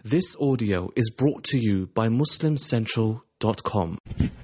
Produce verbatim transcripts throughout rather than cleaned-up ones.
This audio is brought to you by Muslim Central dot com.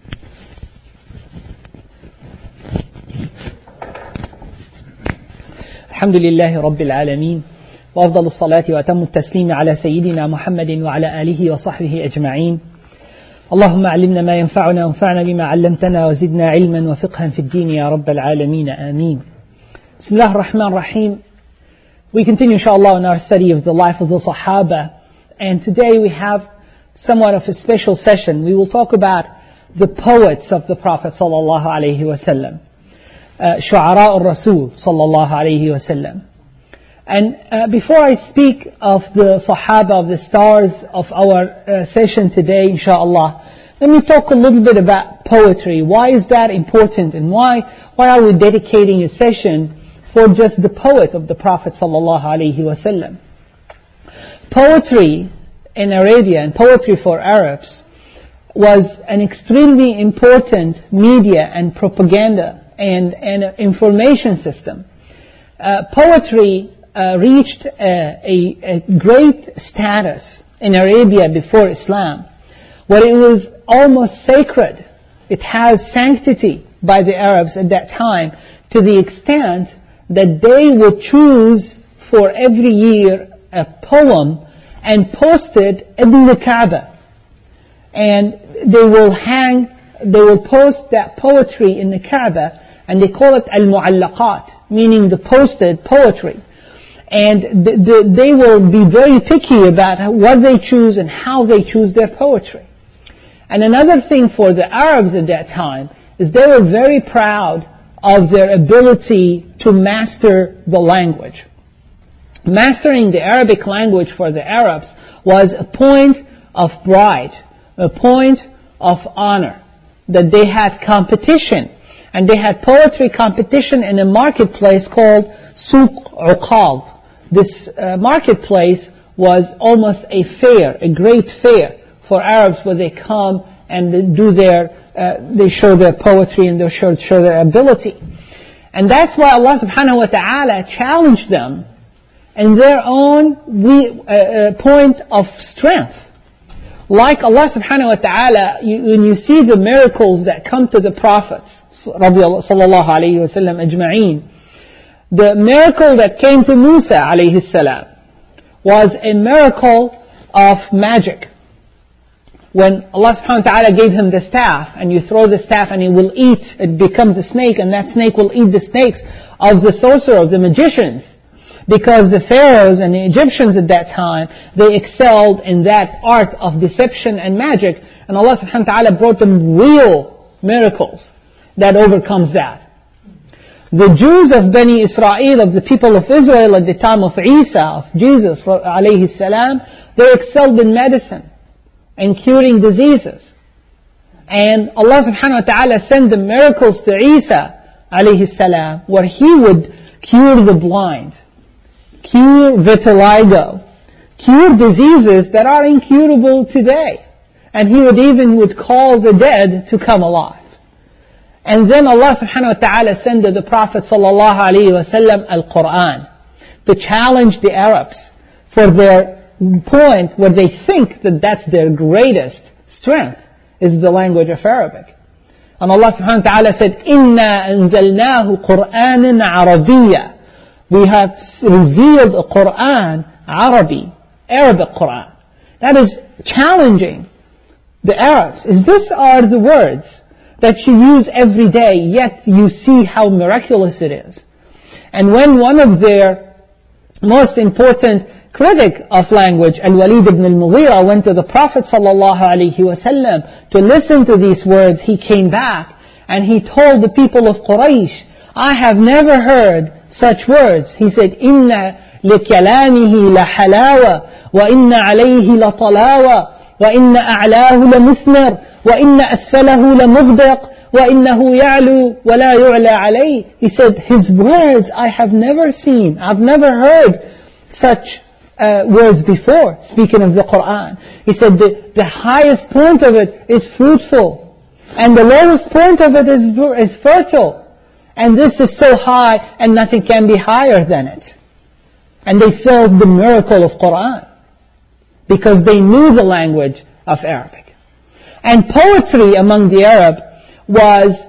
الحمد لله رب العالمين وأفضل الصلاة وأتم التسليم على سيدنا محمد وعلى آله وصحبه أجمعين. اللهم علمنا ما ينفعنا وانفعنا بما علمتنا وزدنا علما وفقها في الدين يا رب العالمين آمين. بسم الله الرحمن الرحيم. We continue inshallah in our study of the life of the Sahaba, and today we have somewhat of a special session. We will talk about the poets of the Prophet sallallahu alaihi wasallam. Shu'ara al-Rasul sallallahu alayhi wasallam. And uh, before I speak of the Sahaba, of the stars of our uh, session today, inshallah, let me talk a little bit about poetry. Why is that important, and why why are we dedicating a session for just the poet of the Prophet sallallahu alayhi wasallam? Poetry in Arabia and poetry for Arabs was an extremely important media and propaganda and an information system. Uh, poetry uh, reached uh, a, a great status in Arabia before Islam, where it was almost sacred. It has sanctity by the Arabs at that time, to the extent that they would choose for every year a poem and post it in the Kaaba. And they will hang, they will post that poetry in the Kaaba, and they call it al-mu'allaqat, meaning the posted poetry. And the, the, they will be very picky about what they choose and how they choose their poetry. And another thing for the Arabs at that time is they were very proud of their ability to master the language. Mastering the Arabic language for the Arabs was a point of pride, a point of honor, that they had competition. And they had poetry competition in a marketplace called Suq Uqad. This uh, marketplace was almost a fair, a great fair for Arabs, where they come and they do their, uh, they show their poetry and they show, show their ability. And that's why Allah subhanahu wa ta'ala challenged them in their own we, uh, uh, point of strength. Like Allah subhanahu wa ta'ala, you, when you see the miracles that come to the prophets, sallallahu alayhi wasallam ajma'een, the miracle that came to Musa alayhi salam was a miracle of magic. When Allah subhanahu wa ta'ala gave him the staff, and you throw the staff and it will eat, it becomes a snake, and that snake will eat the snakes of the sorcerer, of the magicians. Because the pharaohs and the Egyptians at that time, they excelled in that art of deception and magic, and Allah subhanahu wa ta'ala brought them real miracles that overcomes that. The Jews of Bani Israel, of the people of Israel at the time of Isa, of Jesus alayhi salam, they excelled in medicine and curing diseases. And Allah subhanahu wa ta'ala sent the miracles to Isa alayhi salam, where he would cure the blind, cure vitiligo, cure diseases that are incurable today. And he would even would call the dead to come alive. And then Allah subhanahu wa ta'ala sent to the Prophet sallallahu alayhi wa sallam al-Qur'an to challenge the Arabs for their point where they think that that's their greatest strength, is the language of Arabic. And Allah subhanahu wa ta'ala said, إِنَّا أَنزَلْنَاهُ قُرْآنًا عَرَبِيًّا. We have revealed a Qur'an, Arabi, Arabic Qur'an. That is challenging the Arabs. Is this are the words that you use every day, yet you see how miraculous it is. And when one of their most important critic of language, Al-Walid ibn al-Mughira, went to the Prophet sallallahu alaihi wasallam to listen to these words, he came back and he told the people of Quraysh, I have never heard such words. He said, إِنَّ لِكَلَامِهِ لَحَلَاوَةً وَإِنَّ عَلَيْهِ لَطَلَاوَةً وَإِنَّ أَعْلَاهُ لَمُثْمِرٌ وَإِنَّ أَسْفَلَهُ لَمُغْدَقٌ وَإِنَّهُ يَعْلُو وَلَا يُعْلَى عَلَيْهِ. He said, his words I have never seen, I've never heard such uh, words before, speaking of the Qur'an. He said, the, the highest point of it is fruitful, and the lowest point of it is, is fertile. And this is so high, and nothing can be higher than it. And they felt the miracle of Qur'an. because they knew the language of Arabic. And poetry among the Arab was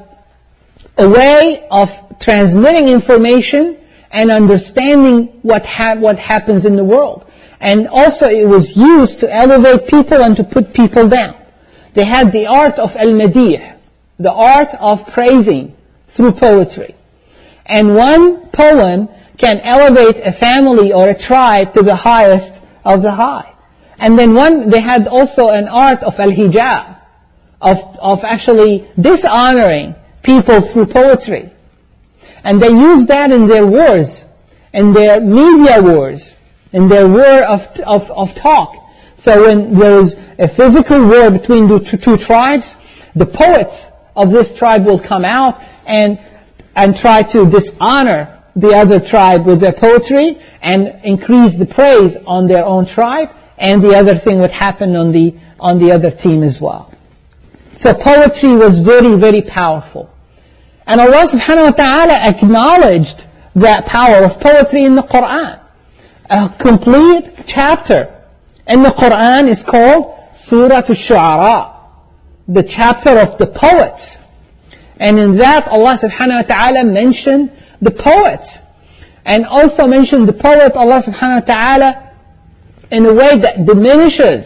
a way of transmitting information and understanding what ha- what happens in the world. And also it was used to elevate people and to put people down. They had the art of al-madih, the art of praising through poetry. And one poem can elevate a family or a tribe to the highest of the high. And then one, they had also an art of al-hijab, of, of actually dishonoring people through poetry. And they used that in their wars, in their media wars, in their war of, of, of talk. So when there is a physical war between the two, two tribes, the poets of this tribe will come out and, and try to dishonor the other tribe with their poetry and increase the praise on their own tribe, and the other thing would happen on the, on the other team as well. So poetry was very, very powerful. And Allah subhanahu wa ta'ala acknowledged that power of poetry in the Qur'an. A complete chapter in the Qur'an is called Surah Al-Shu'ara, the chapter of the poets. And in that Allah subhanahu wa ta'ala mentioned the poets. And also mentioned the poet, Allah subhanahu wa ta'ala, in a way that diminishes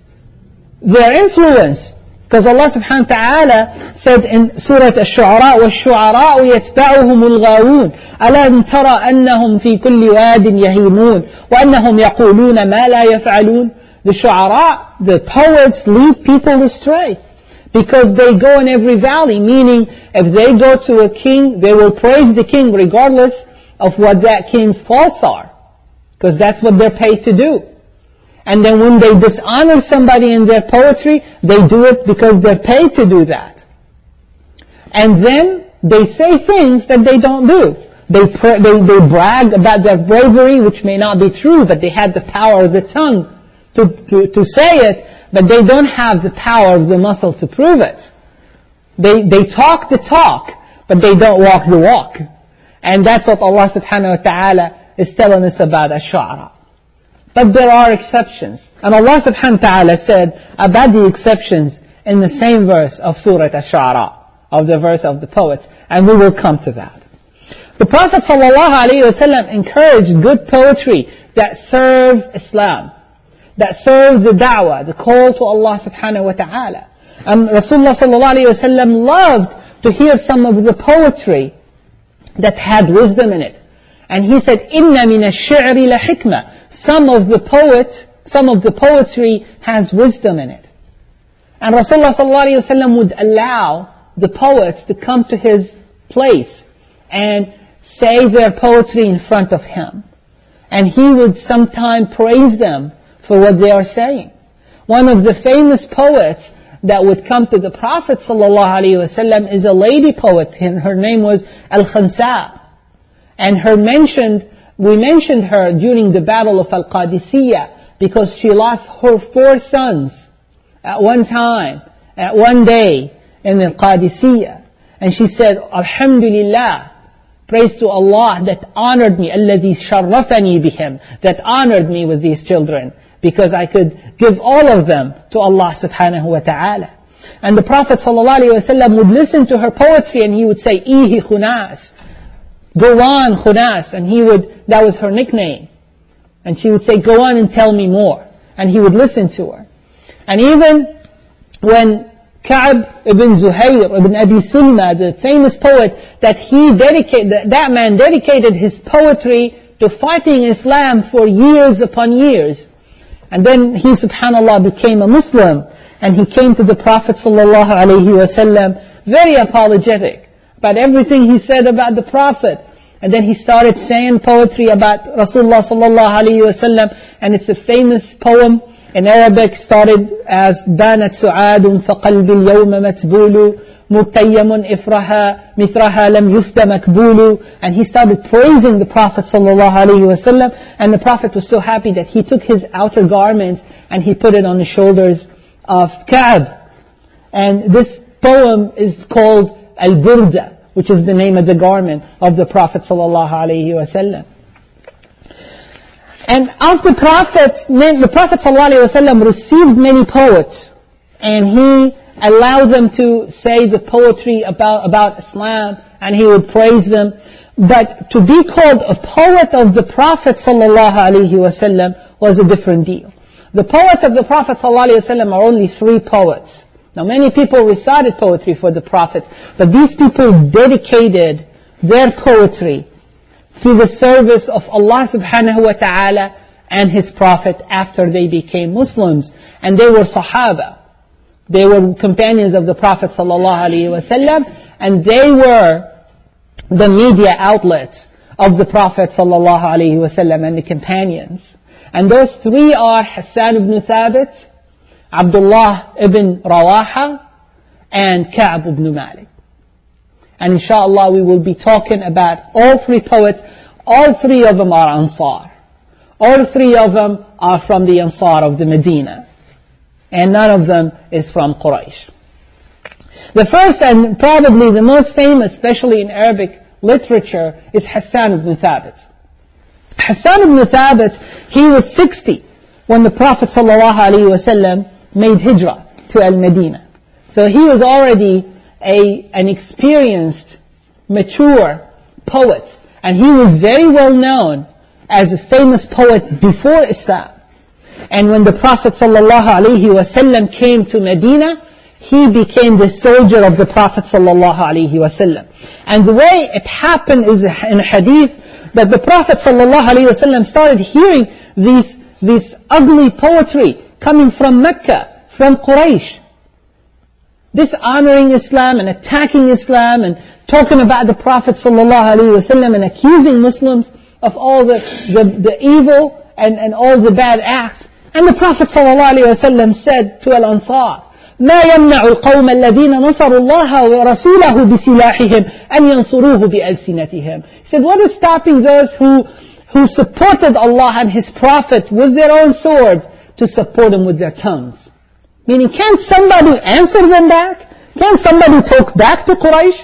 their influence. Because Allah subhanahu wa ta'ala said in Surah Al-Shu'ara, وَالشُّعَرَاءُ يَتْبَعُهُمُ الْغَاوُونَ أَلَمْ تَرَ أَنَّهُمْ فِي كُلِّ وَادٍ يَهِيمُونَ وَأَنَّهُمْ يَقُولُونَ مَا لَا يَفْعَلُونَ. The shu'ara, the poets, lead people astray. Because they go in every valley, meaning if they go to a king, they will praise the king regardless of what that king's faults are. Because that's what they're paid to do. And then when they dishonor somebody in their poetry, they do it because they're paid to do that. And then they say things that they don't do. They, pr- they, they brag about their bravery, which may not be true, but they had the power of the tongue to, to, to say it, but they don't have the power of the muscle to prove it. They, they talk the talk, but they don't walk the walk. And that's what Allah subhanahu wa ta'ala is telling us about Ash-Shu'ara. But there are exceptions. And Allah subhanahu wa ta'ala said about the exceptions in the same verse of Surah Ash-Shu'ara, of the verse of the poets. And we will come to that. The Prophet sallallahu alaihi wasallam encouraged good poetry that serve Islam, that serve the da'wah, the call to Allah subhanahu wa ta'ala. And Rasulullah sallallahu alaihi wasallam loved to hear some of the poetry that had wisdom in it. And he said, إِنَّ مِنَ الشِّعْرِ لَحِكْمَةً. Some of the poet, some of the poetry has wisdom in it. And Rasulullah sallallahu alaihi wasallam would allow the poets to come to his place and say their poetry in front of him. And he would sometimes praise them for what they are saying. One of the famous poets that would come to the Prophet sallallahu alaihi wasallam is a lady poet, and her name was Al-Khansa. And her mentioned, we mentioned her during the Battle of Al-Qadisiyah because she lost her four sons at one time, at one day in Al-Qadisiyah. And she said, Alhamdulillah, praise to Allah that honored me, الَّذِي شَرَّفَنِي بِهِمْ, that honored me with these children, because I could give all of them to Allah subhanahu wa ta'ala. And the Prophet sallallahu alaihi wasallam would listen to her poetry and he would say, Ihi Khunas, go on Khunas, and he would, that was her nickname. And she would say, go on and tell me more. And he would listen to her. And even when Ka'b ibn Zuhayr ibn Abi Sulma, the famous poet, that he dedicated, that, that man dedicated his poetry to fighting Islam for years upon years. And then he, subhanallah, became a Muslim. And he came to the Prophet sallallahu alaihi wasallam very apologetic about everything he said about the Prophet. And then he started saying poetry about Rasulullah sallallahu alaihi wasallam. And it's a famous poem in Arabic, started as بانت سعاد فقلب اليوم متبول متيم إفرها مثرها لم يفت مكبول. And he started praising the Prophet sallallahu alaihi wasallam. And the Prophet was so happy that he took his outer garment and he put it on the shoulders of Ka'b. And this poem is called Al-Burda, which is the name of the garment of the Prophet sallallahu alaihi wasallam. And of the prophets, the Prophet ﷺ received many poets, and he allowed them to say the poetry about, about Islam, and he would praise them. But to be called a poet of the Prophet ﷺ was a different deal. The poets of the Prophet ﷺ are only three poets. Now many people recited poetry for the Prophet, but these people dedicated their poetry to the service of Allah subhanahu wa ta'ala and His Prophet after they became Muslims. And they were Sahaba. They were companions of the Prophet sallallahu alaihi wasallam, and they were the media outlets of the Prophet sallallahu alaihi wasallam and the companions. And those three are Hassan ibn Thabit, Abdullah ibn Rawaha, and Ka'b ibn Malik. And inshallah we will be talking about all three poets. All three of them are Ansar. All three of them are from the Ansar of the Medina. And none of them is from Quraysh. The first and probably the most famous, especially in Arabic literature, is Hassan ibn Thabit. Hassan ibn Thabit, he was sixty when the Prophet ﷺ made hijrah to Al-Medina. So he was already a, an experienced, mature poet. And he was very well known as a famous poet before Islam. And when the Prophet ﷺ came to Medina, he became the soldier of the Prophet ﷺ. And the way it happened is in a hadith that the Prophet ﷺ started hearing these, these ugly poetry coming from Mecca, from Quraysh, dishonoring Islam and attacking Islam and talking about the Prophet ﷺ and accusing Muslims of all the, the, the evil and, and all the bad acts. And the Prophet ﷺ said to Al-Ansar, ما يمنع القوم الذين نصروا الله ورسوله بسلاحهم أن ينصروه بألسنتهم. He said, what is stopping those who, who supported Allah and His Prophet with their own swords to support Him with their tongues? Meaning, can't somebody answer them back? Can't somebody talk back to Quraysh?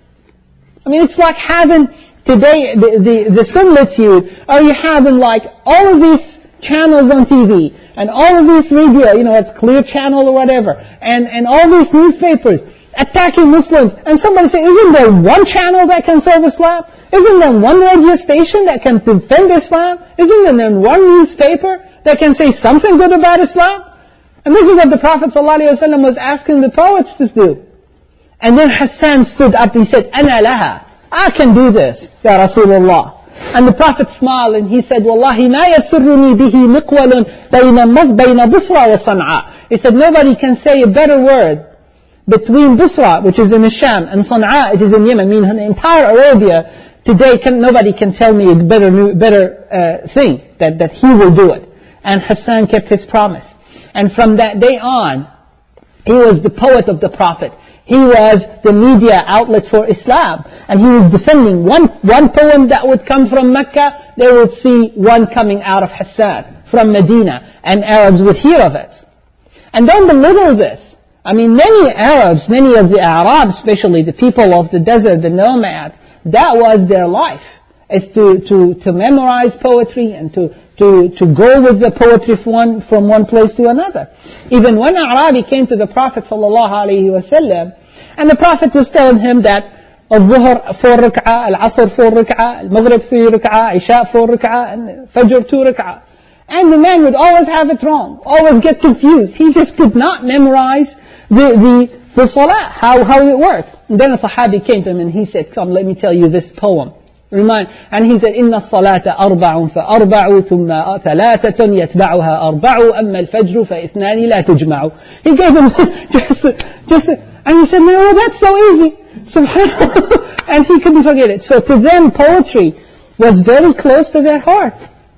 I mean, it's like having today the, the, the similitude, or you having like all of these channels on T V, and all of these media, you know, it's Clear Channel or whatever, and, and all these newspapers attacking Muslims, and somebody say, isn't there one channel that can serve Islam? Isn't there one radio station that can defend Islam? Isn't there one newspaper that can say something good about Islam? And this is what the Prophet ﷺ was asking the poets to do. And then Hassan stood up, he said, أَنَا لَهَا, I can do this, Ya Rasulullah. And the Prophet smiled and he said, Wallahi ma yasurruni bihi miqwalun bayna Busra wa San'a. He said, nobody can say a better word between Busra, which is in the Sham, and San'a, which is in Yemen. I mean, the entire Arabia today, can, nobody can tell me a better, better uh, thing, that, that he will do it. And Hassan kept his promise. And from that day on, he was the poet of the Prophet. He was the media outlet for Islam. And he was defending one, one poem that would come from Mecca, they would see one coming out of Hassan, from Medina, and Arabs would hear of it. And don't belittle this. I mean, many Arabs, many of the Arabs, especially the people of the desert, the nomads, that was their life, is to, to, to memorize poetry and to, to, to go with the poetry from one, from one place to another. Even when Arabi came to the Prophet sallallahu alaihi wasallam, and the Prophet was telling him that al-Dhuhr four rak'ah, al-Asr four rak'ah, al-Maghrib three rak'ah, Isha four rak'ah, and Fajr two rak'ah. And the man would always have it wrong, always get confused. He just could not memorize the, the, the salah, how, how it works. And then a Sahabi came to him and he said, come, let me tell you this poem. Remind, and he said, إن الصلاة أربع فأربع ثم ثلاثة يتبعها أربع أما الفجر فإثنان لا تجمع. He gave him just, just, and he said, no, that's so easy. Subhanallah. And he couldn't forget it. So to them, poetry was very close to their heart.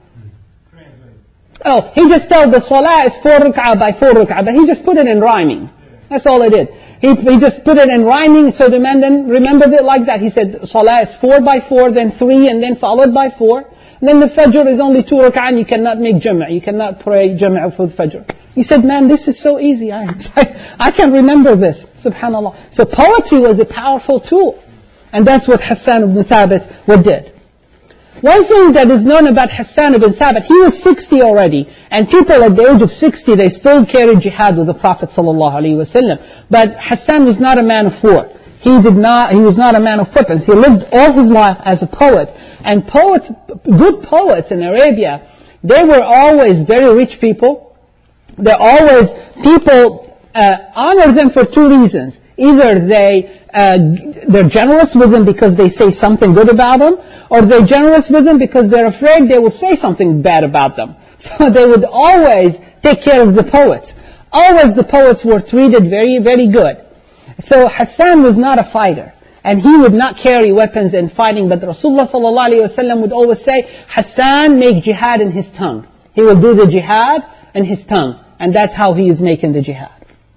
Oh, he just told the salah is four rak'ah by four rak'ah, but he just put it in rhyming. That's all it did. He, he just put it in rhyming, so the man then remembered it like that. He said, salah is four by four, then three, and then followed by four. And then the fajr is only two rak'ah, and you cannot make jam'a. You cannot pray jam'a for the fajr. He said, man, this is so easy. I, I can remember this. Subhanallah. So poetry was a powerful tool. And that's what Hassan ibn Thabit did. One thing that is known about Hassan ibn Thabit, he was sixty already, and people at the age of sixty, they still carried jihad with the Prophet sallallahu alaihi wasallam. But Hassan was not a man of war. He did not, he was not a man of weapons. He lived all his life as a poet. And poets, good poets in Arabia, they were always very rich people. They're always, people uh, honor them for two reasons. Either they, uh, they're generous with them because they say something good about them, or they're generous with them because they're afraid they will say something bad about them. So they would always take care of the poets. Always the poets were treated very, very good. So Hassan was not a fighter, and he would not carry weapons in fighting, but Rasulullah sallallahu alaihi wasallam would always say, Hassan make jihad in his tongue. He will do the jihad in his tongue, and that's how he is making the jihad.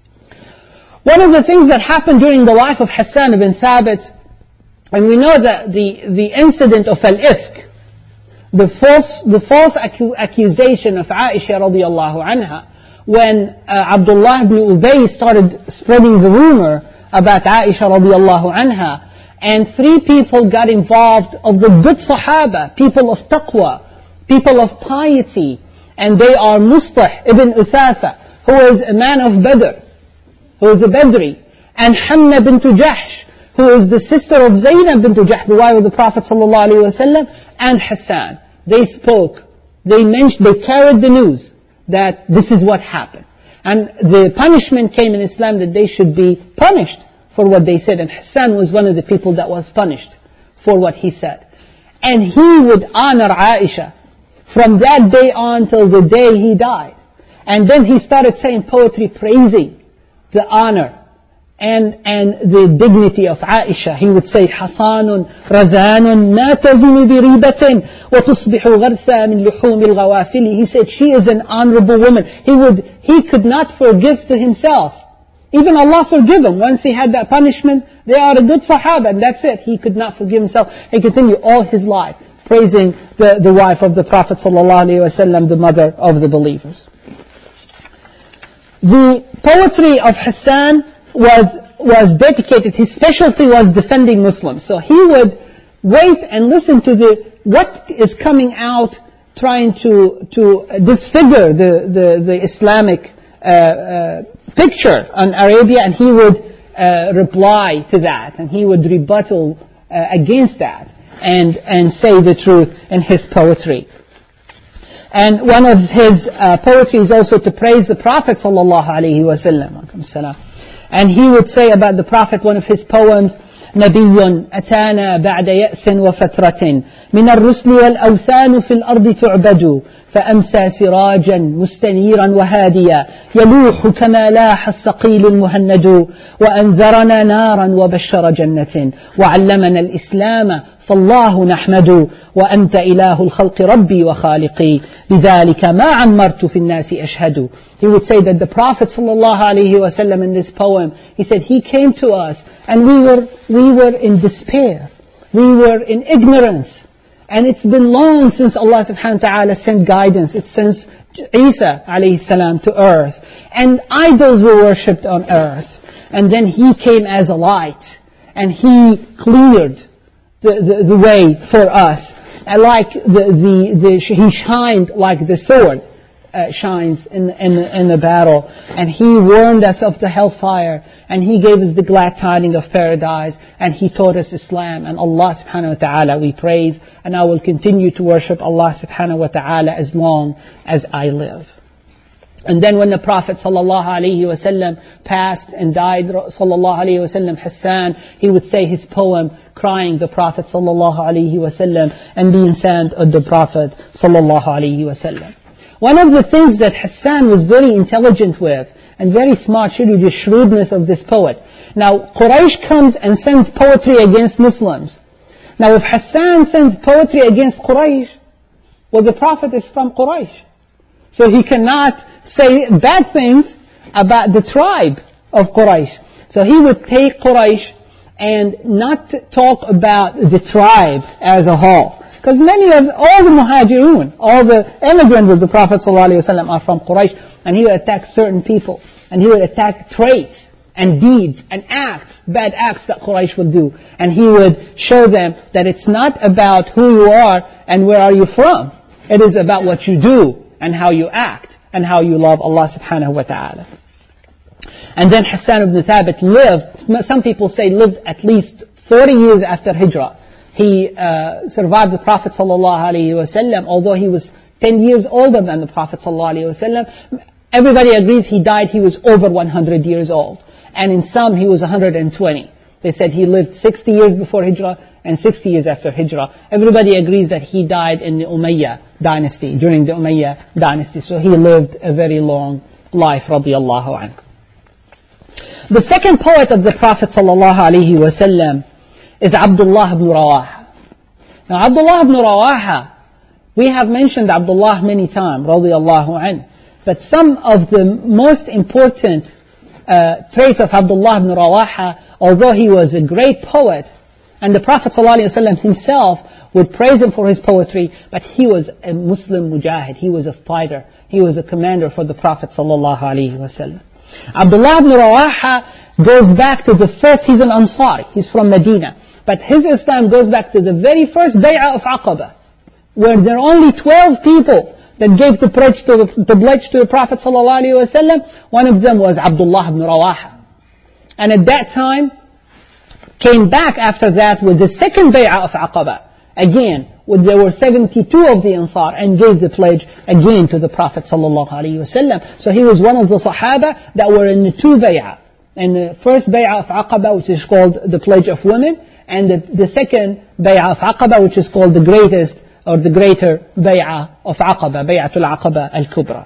One of the things that happened during the life of Hassan ibn Thabit, and we know that the, the incident of al-ifk, the false, the false accu- accusation of Aisha radiallahu anha, when uh, Abdullah ibn Ubay started spreading the rumor about Aisha radiallahu anha, and three people got involved of the good Sahaba, people of taqwa, people of piety, and they are Mustah ibn Uthatha, who is a man of Badr, who is a Badri, and Hamna bint Jahsh, who is the sister of Zaynab bint Jahsh, the wife of the Prophet sallallahu alaihi wasallam, and Hassan. They spoke, they mentioned, they carried the news that this is what happened. And the punishment came in Islam that they should be punished for what they said. And Hassan was one of the people that was punished for what he said. And he would honor Aisha from that day on till the day he died. And then he started saying poetry praising the honor and and the dignity of Aisha. He would say, حصان رزان ما تزن بريبة وتصبح غرثا من لحوم الغوافل. He said, she is an honorable woman. He would, he could not forgive to himself. Even Allah forgive him. Once he had that punishment, they are a good Sahaba, and that's it. He could not forgive himself. He continued all his life praising the, the wife of the Prophet sallallahu alaihi wasallam, the mother of the believers. The poetry of Hassan was was dedicated, his specialty was defending Muslims. So he would wait and listen to the what is coming out, trying to to disfigure the the, the Islamic uh, uh, picture on Arabia, and he would uh, reply to that, and he would rebuttal uh, against that, and and say the truth in his poetry. And one of his uh, poetry is also to praise the Prophet sallallahu alaihi wasallam. And he would say about the Prophet, one of his poems, نبي أتانا بعد يأس وفترة من الرسل والأوثان في الأرض تعبد فأمسى سراجا مستنيرا وهاديا يلوح كما لاح الصقيل المهند وأنذرنا نارا وبشر جنة وعلمنا الإسلام فالله نحمد وأنت إله الخلق ربي وخالقي بذلك ما عمرت في الناس أشهد. He would say that the Prophet sallallahu alaihi wasallam in this poem, he said he came to us and we were we were in despair, we were in ignorance, and it's been long since Allah subhanahu wa ta'ala sent guidance. It's since Isa alayhi salam to earth, and idols were worshipped on earth, and then he came as a light and he cleared The, the, the way for us. And like the, the, the, he shined like the sword uh, shines in, in, in the battle. And he warned us of the hellfire. And he gave us the glad tidings of paradise. And he taught us Islam. And Allah subhanahu wa ta'ala we praise. And I will continue to worship Allah subhanahu wa ta'ala as long as I live. And then when the Prophet sallallahu alaihi wasallam passed and died, sallallahu alaihi wasallam, Hassan, he would say his poem crying the Prophet sallallahu alaihi wasallam and being sent of the Prophet sallallahu alaihi wasallam. One of the things that Hassan was very intelligent with and very smart, should be the shrewdness of this poet. Now Quraysh comes and sends poetry against Muslims. Now if Hassan sends poetry against Quraysh, well, the Prophet is from Quraysh, so he cannot say bad things about the tribe of Quraysh. So he would take Quraysh and not talk about the tribe as a whole. Because many of, all the muhajirun, all the immigrants of the Prophet ﷺ are from Quraysh, and he would attack certain people, and he would attack traits and deeds and acts, bad acts that Quraysh would do. And he would show them that it's not about who you are and where are you from. It is about what you do and how you act and how you love Allah subhanahu wa ta'ala. And then Hassan ibn Thabit lived, some people say lived at least forty years after Hijrah. He uh, survived the Prophet sallallahu alaihi wasallam, although he was ten years older than the Prophet sallallahu alaihi wasallam. Everybody agrees he died, he was over one hundred years old. And in some, he was one hundred twenty. They said he lived sixty years before Hijrah and sixty years after Hijrah. Everybody agrees that he died in the Umayyah dynasty, during the Umayyah dynasty. So he lived a very long life, radiyallahu anhu. The second poet of the Prophet sallallahu alaihi wasallam is Abdullah ibn Rawaha. Now Abdullah ibn Rawaha, we have mentioned Abdullah many times, radiyallahu anhu. But some of the most important uh, traits of Abdullah ibn Rawaha, although he was a great poet, and the Prophet ﷺ himself would praise him for his poetry, but he was a Muslim mujahid, he was a fighter, he was a commander for the Prophet ﷺ. Abdullah ibn Rawaha goes back to the first, he's an Ansari, he's from Medina, but his Islam goes back to the very first Bay'ah of Aqaba, where there are only twelve people that gave the pledge to the, the pledge to the Prophet ﷺ. One of them was Abdullah ibn Rawaha. And at that time, came back after that with the second bay'ah of Aqaba. Again, when there were seventy-two of the Ansar, and gave the pledge again to the Prophet ﷺ. So he was one of the Sahaba that were in the two bay'ah. And the first bay'ah of Aqaba, which is called the pledge of women, and the, the second bay'ah of Aqaba, which is called the greatest or the greater bay'ah of Aqaba, bay'atul Aqaba al-Kubra.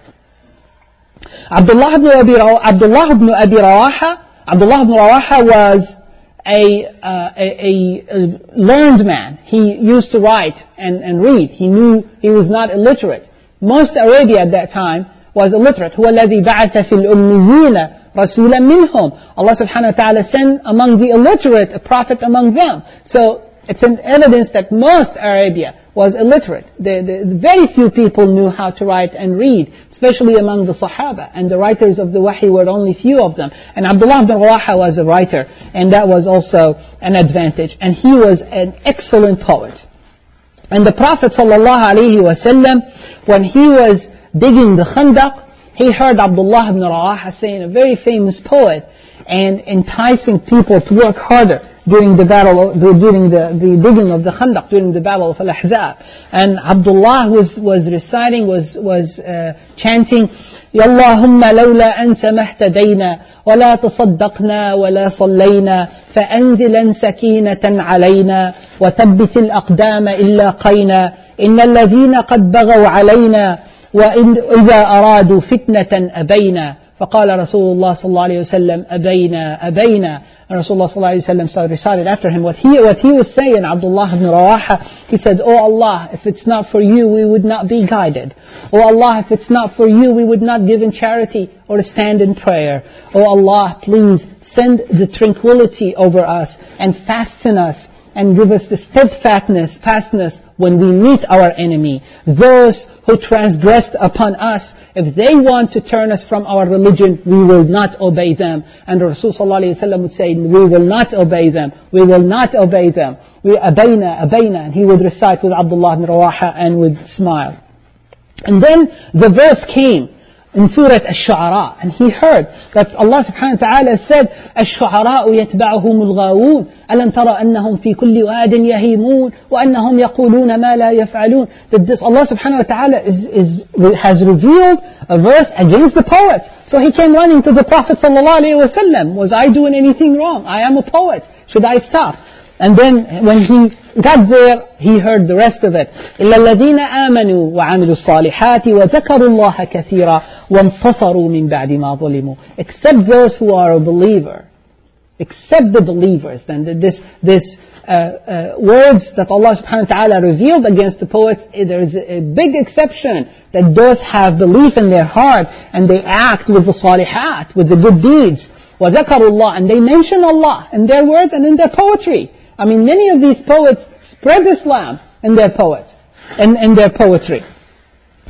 Abdullah ibn Abi Rawaha, Abdullah ibn Abi Rawaha, Abdullah ibn Rawaha was a, uh, a, a learned man. He used to write and, and read. He knew he was not illiterate. Most Arabia at that time was illiterate. هو الذي بعث في الأميين رسولا منهم. Allah subhanahu wa ta'ala sent among the illiterate a prophet among them. So it's an evidence that most Arabia was illiterate. The, the, the very few people knew how to write and read, especially among the Sahaba. And the writers of the Wahy were only few of them. And Abdullah ibn Rawaha was a writer, and that was also an advantage. And he was an excellent poet. And the Prophet sallallahu alaihi wasallam, when he was digging the Khandaq, he heard Abdullah ibn Rawaha saying, a very famous poet, and enticing people to work harder during the battle, during the, the digging of the Khandaq, during the battle of Al-Ahzab. And Abdullah was, was reciting, was, was uh, chanting, يا اللهم لولا أن سمحتدينا ولا تصدقنا ولا صلينا فأنزلا سكينة علينا وثبت الأقدام إلا قينا إن الذين قد بغوا علينا وإن إذا أرادوا فتنة أبينا. فقال رسول الله صلى الله عليه وسلم أبينا أبينا. And Rasulullah sallallahu alayhi wa sallam recited after him what he, what he was saying, Abdullah ibn Rawaha. He said, Oh Allah, if it's not for you, we would not be guided. Oh Allah, if it's not for you, we would not give in charity or stand in prayer. Oh Allah, please send the tranquility over us and fasten us and give us the steadfastness fastness when we meet our enemy. Those who transgressed upon us, if they want to turn us from our religion, we will not obey them. And Rasul sallallahu alayhi wa sallam would say, we will not obey them. We will not obey them. We abayna, abayna. And he would recite with Abdullah ibn Rawaha and would smile. And then the verse came in Surah Ash-Shu'ara, and he heard that Allah subhanahu wa ta'ala said, Ash-Shu'ara'u yatba'uhum al-ghawun, alam tara annahum fi kulli wadin yahimun, wa annahum yaquluna ma la yaf'alun. That this Allah subhanahu wa ta'ala is, is, has revealed a verse against the poets. So he came running to the Prophet sallallahu alayhi wa sallam. Was I doing anything wrong? I am a poet. Should I stop? And then when he got there, he heard the rest of it. إِلَّا الَّذِينَ آمَنُوا وَعَمِلُوا الصَّالِحَاتِ وَذَكَرُوا اللَّهَ كَثِيرًا وَانْتَصَرُوا مِنْ بَعْدِ مَا ظُلِمُوا. Except those who are a believer. Except the believers. Then this, this uh, uh, words that Allah subhanahu wa ta'ala revealed against the poets, there is a, a big exception, that those have belief in their heart and they act with the salihat, with the good deeds. وَذَكَرُوا اللَّهَ, and they mention Allah in their words and in their poetry. I mean, many of these poets spread Islam in their poets, in, in their poetry.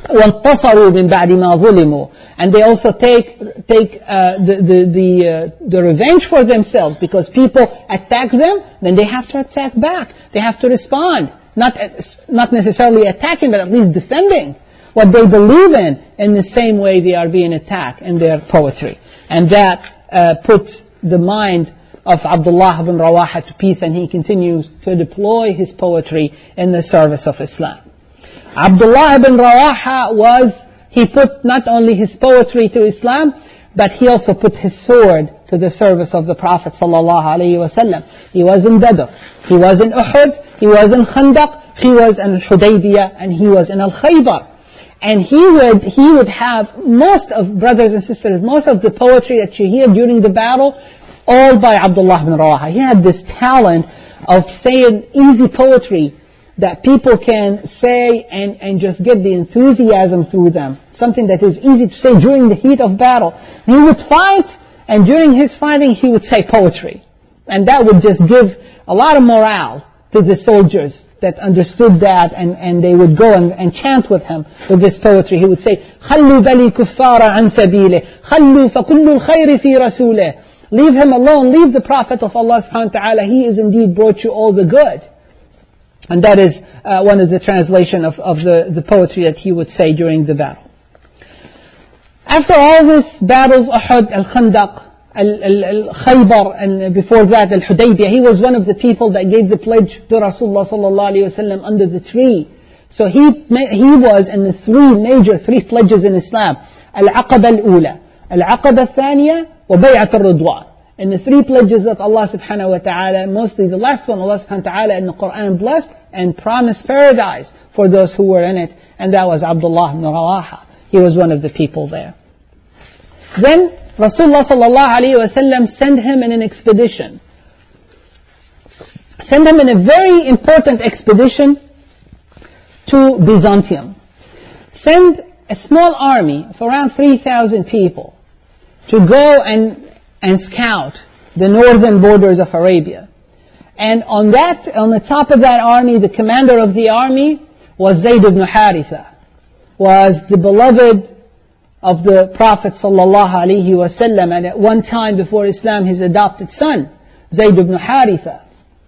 وَانْتَصَرُوا مِنْ بَعْدِ مَا ظُلِمُوا. And they also take take uh, the the the, uh, the revenge for themselves, because people attack them, then they have to attack back. They have to respond, not not necessarily attacking, but at least defending what they believe in, in the same way they are being attacked in their poetry. And that uh, puts the mind of Abdullah ibn Rawaha to peace, and he continues to deploy his poetry in the service of Islam. Abdullah ibn Rawaha was, he put not only his poetry to Islam, but he also put his sword to the service of the Prophet sallallahu alaihi wasallam. He was in Badr, he was in Uhud, he was in Khandaq, he was in Al-Hudaybiyah, and he was in Al-Khaybar. And he would, he would have most of, brothers and sisters, most of the poetry that you hear during the battle, all by Abdullah ibn Rawaha. He had this talent of saying easy poetry that people can say and, and just get the enthusiasm through them. Something that is easy to say during the heat of battle. He would fight, and during his fighting he would say poetry. And that would just give a lot of morale to the soldiers that understood that, and, and they would go and, and chant with him with this poetry. He would say, خَلُّوا بَلِي كُفَّارَ عَنْ سَبِيلِهِ خَلُّوا فَكُلُّ الْخَيْرِ فِي رَسُولِهِ. Leave him alone, leave the Prophet of Allah subhanahu wa ta'ala. He has indeed brought you all the good. And that is uh, one of the translation of, of the, the poetry that he would say during the battle. After all these battles, Uhud, Al-Khandaq, Al-Khaybar, and before that Al-Hudaybiyah, he was one of the people that gave the pledge to Rasulullah sallallahu alaihi wasallam under the tree. So he he was in the three major three pledges in Islam: Al-Aqaba al-Ula, Al-Aqaba al-Thaniya, wa Bay'at al-Ridwan. And the three pledges that Allah subhanahu wa ta'ala, mostly the last one, Allah subhanahu wa ta'ala in the Quran blessed and promised paradise for those who were in it, and that was Abdullah ibn Rawaha. He was one of the people there. Then Rasulullah sallallahu alayhi wa sallam sent him in an expedition. Sent him in a very important expedition to Byzantium. Send a small army of around three thousand people to go and and scout the northern borders of Arabia. And on that, on the top of that army, the commander of the army was Zayd ibn Haritha, was the beloved of the Prophet sallallahu alaihi wasallam, and at one time before Islam, his adopted son, Zayd ibn Haritha,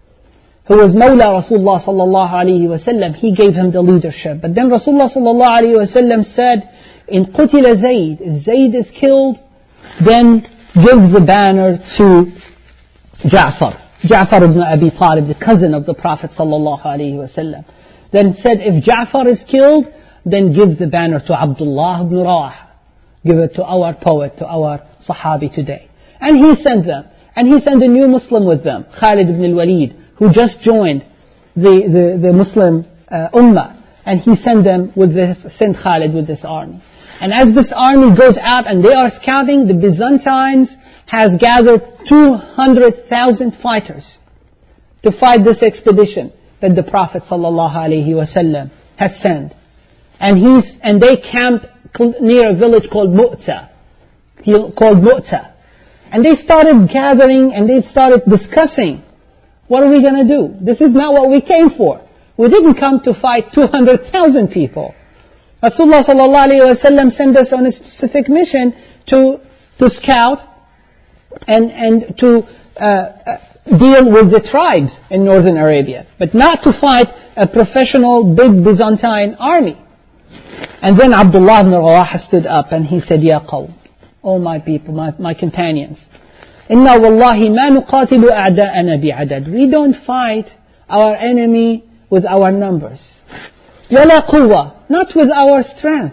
who was Mawla Rasulullah sallallahu alaihi wasallam. He gave him the leadership. But then Rasulullah sallallahu alaihi wasallam said, "In qutila Zayd, if Zayd is killed, then give the banner to Ja'far, Ja'far ibn Abi Talib, the cousin of the Prophet sallallahu alaihi wasallam." Then said, if Ja'far is killed, then give the banner to Abdullah ibn Rawaha. Give it to our poet, to our Sahabi today. And he sent them. And he sent a new Muslim with them, Khalid ibn al-Walid, who just joined the, the, the Muslim uh, Ummah. And he sent them with this, sent Khalid with this army. And as this army goes out and they are scouting, the Byzantines has gathered two hundred thousand fighters to fight this expedition that the Prophet sallallahu alaihi wasallam has sent. And he's, and they camped near a village called Mu'ta, called Mu'ta. And they started gathering and they started discussing, what are we going to do? This is not what we came for. We didn't come to fight two hundred thousand people. Rasulullah sallallahu alayhi wa sallam sent us on a specific mission to to scout and and to uh, uh, deal with the tribes in northern Arabia, but not to fight a professional big Byzantine army. And then Abdullah ibn Rawaha stood up and he said, Ya qawm, oh my people, my, my companions, inna wallahi ma nuqatilu a'da'ana bi'adad. We don't fight our enemy with our numbers. وَلَا قُوَّةً, not with our strength.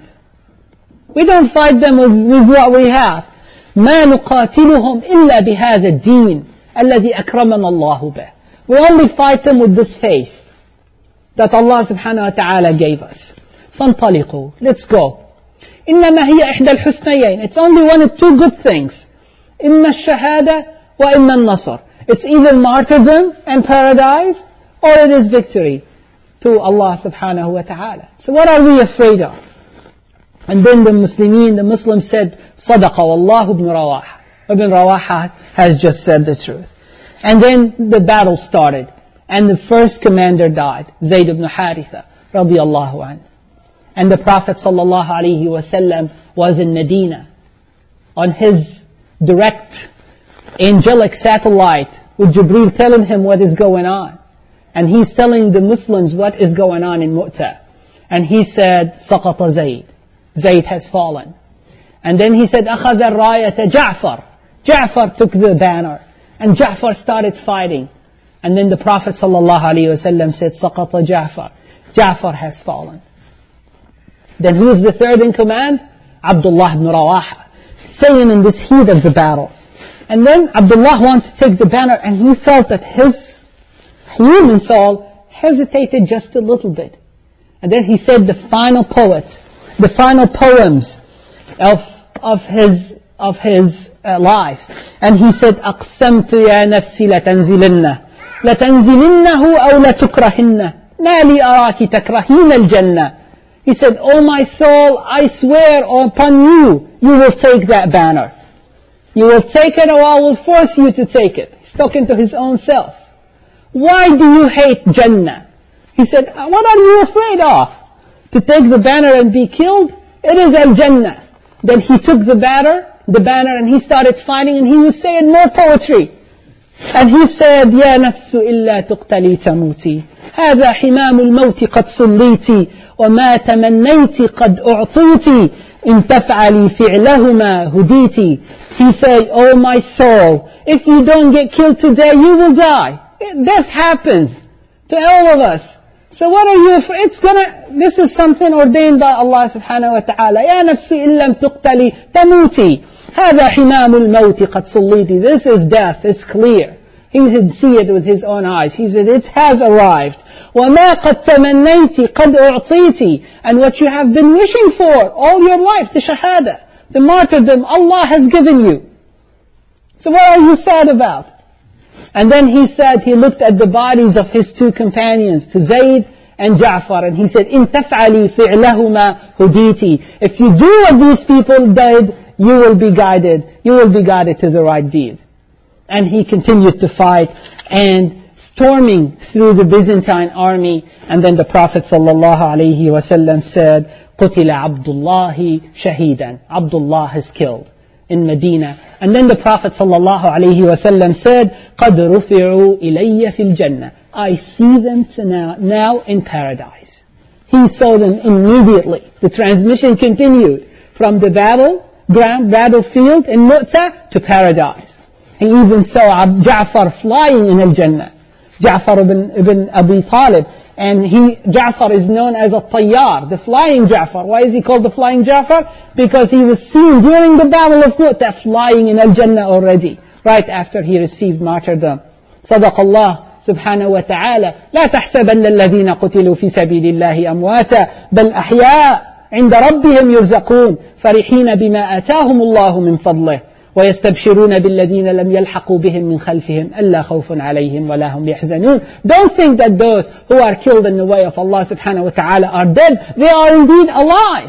We don't fight them with, with what we have. مَا نُقَاتِلُهُمْ إِلَّا بِهَذَا الدِّينِ الَّذِي أَكْرَمَنَا اللَّهُ بِهِ. We only fight them with this faith that Allah subhanahu wa ta'ala gave us. فَانْطَلِقُوا, let's go. إِنَّمَا هِيَ إِحْدَى الْحُسْنَيَيْنِ. It's only one of two good things. إِمَّا الشَّهَادَةِ وَإِمَّا النَّصْرِ. It's either martyrdom and paradise, or it is victory to Allah subhanahu wa ta'ala. So what are we afraid of? And then the Muslimin, the Muslims said, Sadaqa wallahu ibn Rawaha. Ibn Rawaha has just said the truth. And then the battle started. And the first commander died, Zayd ibn Haritha, radiyallahu anhu. And the Prophet sallallahu alaihi wasallam was in Medina on his direct angelic satellite with Jibreel telling him what is going on. And he's telling the Muslims what is going on in Mu'tah. And he said, سقط زيد. Zayd has fallen. And then he said, أخذ الراية جعفر. Ja'far took the banner. And Ja'far started fighting. And then the Prophet sallallahu alaihi wasallam said, سقط جعفر. Ja'far has fallen. Then who is the third in command? Abdullah ibn Rawaha, saying in this heat of the battle. And then Abdullah wanted to take the banner, and he felt that his human soul hesitated just a little bit. And then he said the final poets, the final poems of of his of his uh, life. And he said, أقسمت يا نفسي لتنزلن لتنزلنه أو لتكرهن ما لي أراك تكرهين الجنة. He said, "Oh my soul, I swear upon you, you will take that banner. You will take it, or I will force you to take it." He's talking to his own self. Why do you hate Jannah? He said, "What are you afraid of? To take the banner and be killed? It is Al-Jannah." Then he took the banner, the banner, and he started fighting, and he was saying more poetry. And he said, يا نفس إلا تقتلي تموتي هذا حمام الموت قد صليتي وما تمنيت قد أعطيتي إن تفعلي فعلهما هديتي. He said, "Oh my soul, if you don't get killed today, you will die." Death happens to all of us. So what are you afraid? It's gonna, this is something ordained by Allah subhanahu wa ta'ala. يا نفس إن لم تقتلي تموتي هذا حمام الموت قد صليتي. This is death, it's clear. He could see it with his own eyes. He said, it has arrived. وَمَا قَدْ تَمَنَّيْتِ قَدْ أُعْطِيتِ. And what you have been wishing for all your life, the shahada, the martyrdom, Allah has given you. So what are you sad about? And then he said, he looked at the bodies of his two companions, to Zayd and Ja'far, and he said, إِن تَفْعَلِي فِعْلَهُمَا هُدِيتِ. If you do what these people did, you will be guided, you will be guided to the right deed. And he continued to fight, and storming through the Byzantine army. And then the Prophet sallallahu alaihi wasallam said, قُتِلَ عَبْدُ اللَّهِ شَهِيدًا. Abdullah is killed in Medina. And then the Prophet sallallahu alaihi wasallam said, قَدْ رُفِعُوا إِلَيَّ فِي الْجَنَّةِ. I see them now, now in paradise. He saw them immediately. The transmission continued from the battle ground, battlefield in Mu'tah to paradise. He even saw Ja'far flying in Al-Jannah. Ja'far ibn, ibn Abi Talib. And he, Ja'far is known as a Tayyar, the flying Ja'far. Why is he called the flying Ja'far? Because he was seen during the battle of Mu'tah flying in Al-Jannah already, right after he received martyrdom. صدق الله سبحانه وتعالى لا تحسبن الذين قتلوا في سبيل الله أمواتا بل أحياء عند ربهم يرزقون فرحين بما آتاهم الله من فضله ويستبشرون بالذين لم يلحقوا بهم من خلفهم ألا خوف عليهم ولا هم يحزنون. Don't think that those who are killed in the way of Allah subhanahu wa ta'ala are dead. They are indeed alive.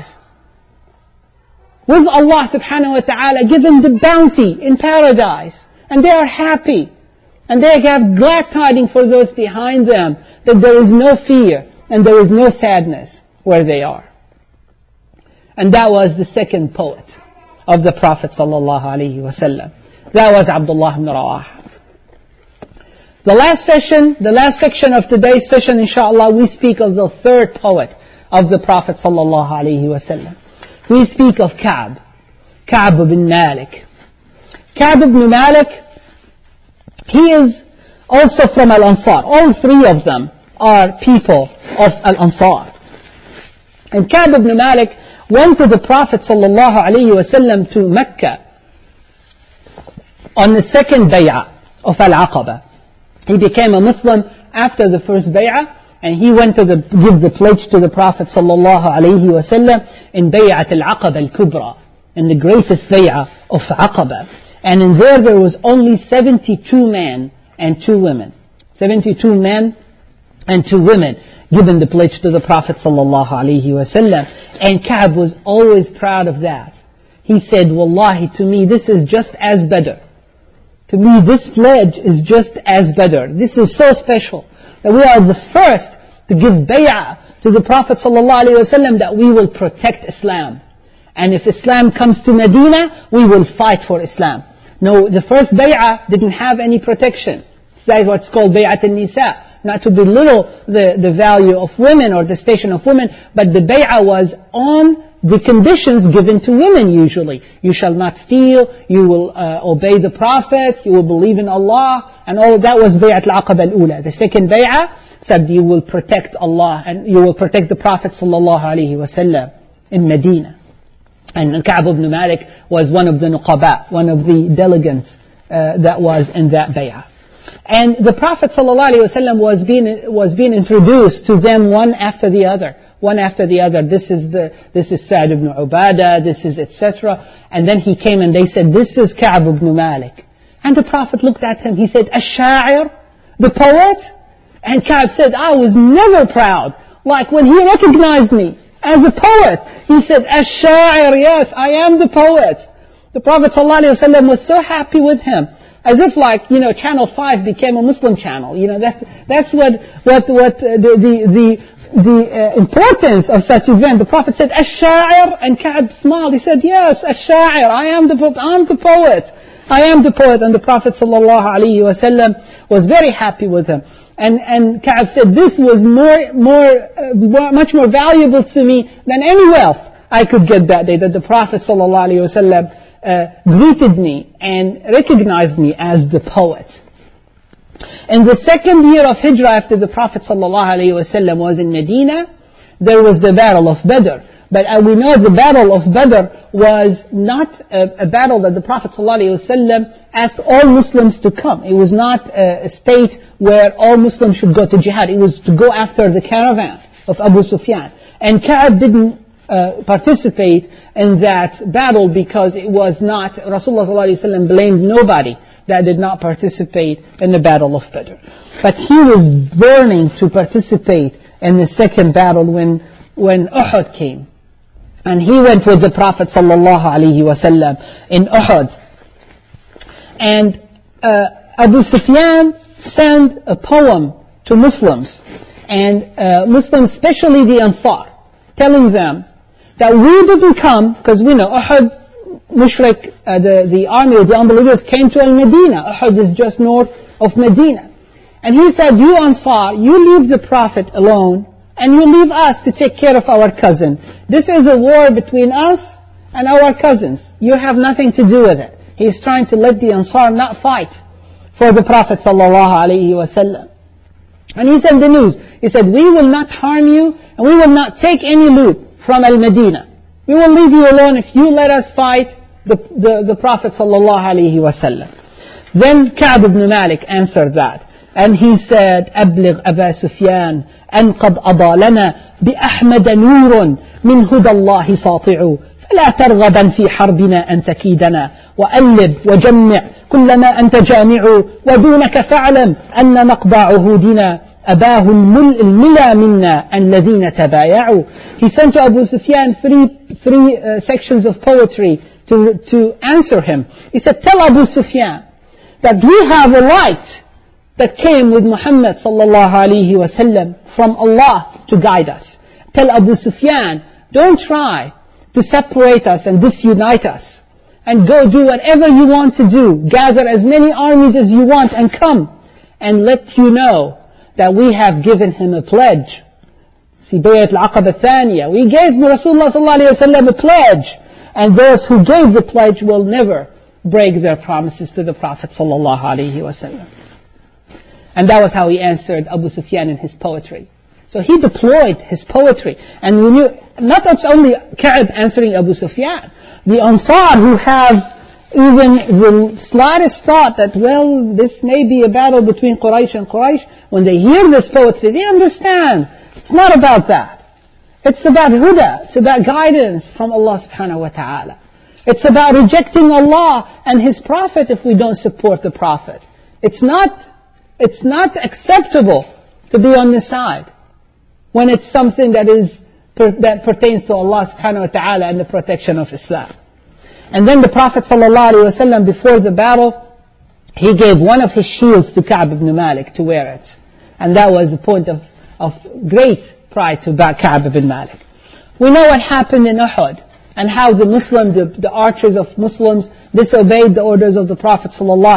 With Allah subhanahu wa ta'ala given the bounty in paradise. And they are happy. And they have glad tidings for those behind them that there is no fear and there is no sadness where they are. And that was the second poet of the Prophet sallallahu alaihi wasallam. That was Abdullah ibn Rawaha. The last session, the last section of today's session, inshallah, we speak of the third poet of the Prophet sallallahu alaihi wasallam. We speak of Ka'b, Ka'b ibn Malik. Ka'b ibn Malik, he is also from Al-Ansar. All three of them are people of Al-Ansar. And Ka'b ibn Malik went to the Prophet sallallahu alaihi wasallam to Mecca on the second bay'ah of Al-Aqaba. He became a Muslim after the first bay'ah, and he went to the, give the pledge to the Prophet sallallahu alaihi wasallam in bay'at Al-Aqaba Al-Kubra, in the greatest bay'ah of Aqaba. And in there there was only seventy-two men and two women. seventy-two men and two women given the pledge to the Prophet sallallahu alaihi wasallam. And Ka'b was always proud of that. He said, Wallahi, to me this is just as better. To me this pledge is just as better. This is so special that we are the first to give bay'ah to the Prophet ﷺ that we will protect Islam. And if Islam comes to Medina, we will fight for Islam. No, the first bay'ah didn't have any protection. That is what's called bay'at al-nisa. Not to belittle the, the value of women or the station of women, but the bay'ah was on the conditions given to women usually. You shall not steal, you will uh, obey the Prophet, you will believe in Allah, and all of that was bay'at al-aqaba al-ula. The second bay'ah said you will protect Allah and you will protect the Prophet sallallahu alaihi wasallam in Medina. And Ka'b ibn Malik was one of the nuqaba, one of the delegates uh, that was in that bay'ah. And the Prophet ﷺ was being was being introduced to them one after the other, one after the other. This is the this is Sa'd ibn Ubadah, this is et cetera. And then he came and they said, "This is Ka'b ibn Malik." And the Prophet looked at him. He said, "Ash-sha'ir, the poet." And Ka'b said, "I was never proud. Like when he recognized me as a poet, he said, Ash-sha'ir, yes, I am the poet." The Prophet ﷺ was so happy with him. As if like, you know, Channel five became a Muslim channel. You know, that, that's what, what, what uh, the, the, the, the uh, importance of such event. The Prophet said, Ash-sha'ir, and Ka'b smiled. He said, yes, Ash-sha'ir, I am the, I'm the poet. I am the poet. And the Prophet sallallahu alaihi wasallam was very happy with him. And, and Ka'b said, this was more, more, uh, more, much more valuable to me than any wealth I could get that day, that the Prophet sallallahu alaihi wasallam Uh, greeted me and recognized me as the poet. In the second year of Hijrah, after the Prophet ﷺ was in Medina, there was the Battle of Badr. But uh, we know the Battle of Badr was not a, a battle that the Prophet ﷺ asked all Muslims to come. It was not a, a state where all Muslims should go to jihad. It was to go after the caravan of Abu Sufyan. And Ka'b didn't Uh, participate in that battle because it was not, Rasulullah sallallahu alaihi wasallam blamed nobody that did not participate in the Battle of Badr. But he was burning to participate in the second battle when, when Uhud came. And he went with the Prophet sallallahu alaihi wasallam in Uhud. And uh, Abu Sufyan sent a poem to Muslims, and uh, Muslims, especially the Ansar, telling them that we didn't come, because we know Uhud, Mushrik, uh, the, the army of the unbelievers came to Al-Medina. Uhud is just north of Medina. And he said, you Ansar, you leave the Prophet alone, and you leave us to take care of our cousin. This is a war between us and our cousins. You have nothing to do with it. He's trying to let the Ansar not fight for the Prophet sallallahu alaihi wasallam. And he sent the news. He said, we will not harm you, and we will not take any loot from Al-Medina. We will leave you alone if you let us fight the, the, the Prophet sallallahu alaihi wasallam. Then Ka'b ibn Malik answered that. And he said, أبلغ أبا سفيان أن قد أضى لنا بأحمد نور من هدى الله ساطع فلا ترغبا في حربنا أن تكيدنا وألب وجمع كلما أنت جامع ودونك فاعلم أن نقضى عهودنا أباه الملا منا الذين تبايعوا. He sent to Abu Sufyan three, three uh, sections of poetry to, to answer him. He said, tell Abu Sufyan that we have a right that came with Muhammad sallallahu alaihi wasallam from Allah to guide us. Tell Abu Sufyan, don't try to separate us and disunite us. And go do whatever you want to do. Gather as many armies as you want and come. And let you know that we have given him a pledge. See, Bay'at al-Aqaba al-Thaniya. We gave Rasulullah sallallahu alayhi wa sallam a pledge. And those who gave the pledge will never break their promises to the Prophet sallallahu alayhi wa sallam. And that was how he answered Abu Sufyan in his poetry. So he deployed his poetry. And we knew, not only Ka'b answering Abu Sufyan, the Ansar who have even the slightest thought that, well, this may be a battle between Quraysh and Quraysh, when they hear this poetry, they understand. It's not about that. It's about huda. It's about guidance from Allah subhanahu wa ta'ala. It's about rejecting Allah and His Prophet if we don't support the Prophet. It's not, it's not acceptable to be on this side when it's something that is, that pertains to Allah subhanahu wa ta'ala and the protection of Islam. And then the Prophet sallallahu alaihi wasallam, before the battle, he gave one of his shields to Ka'b ibn Malik to wear it. And that was a point of, of great cry to Ka'b ibn Malik. We know what happened in Uhud, and how the Muslim, the, the archers of Muslims disobeyed the orders of the Prophet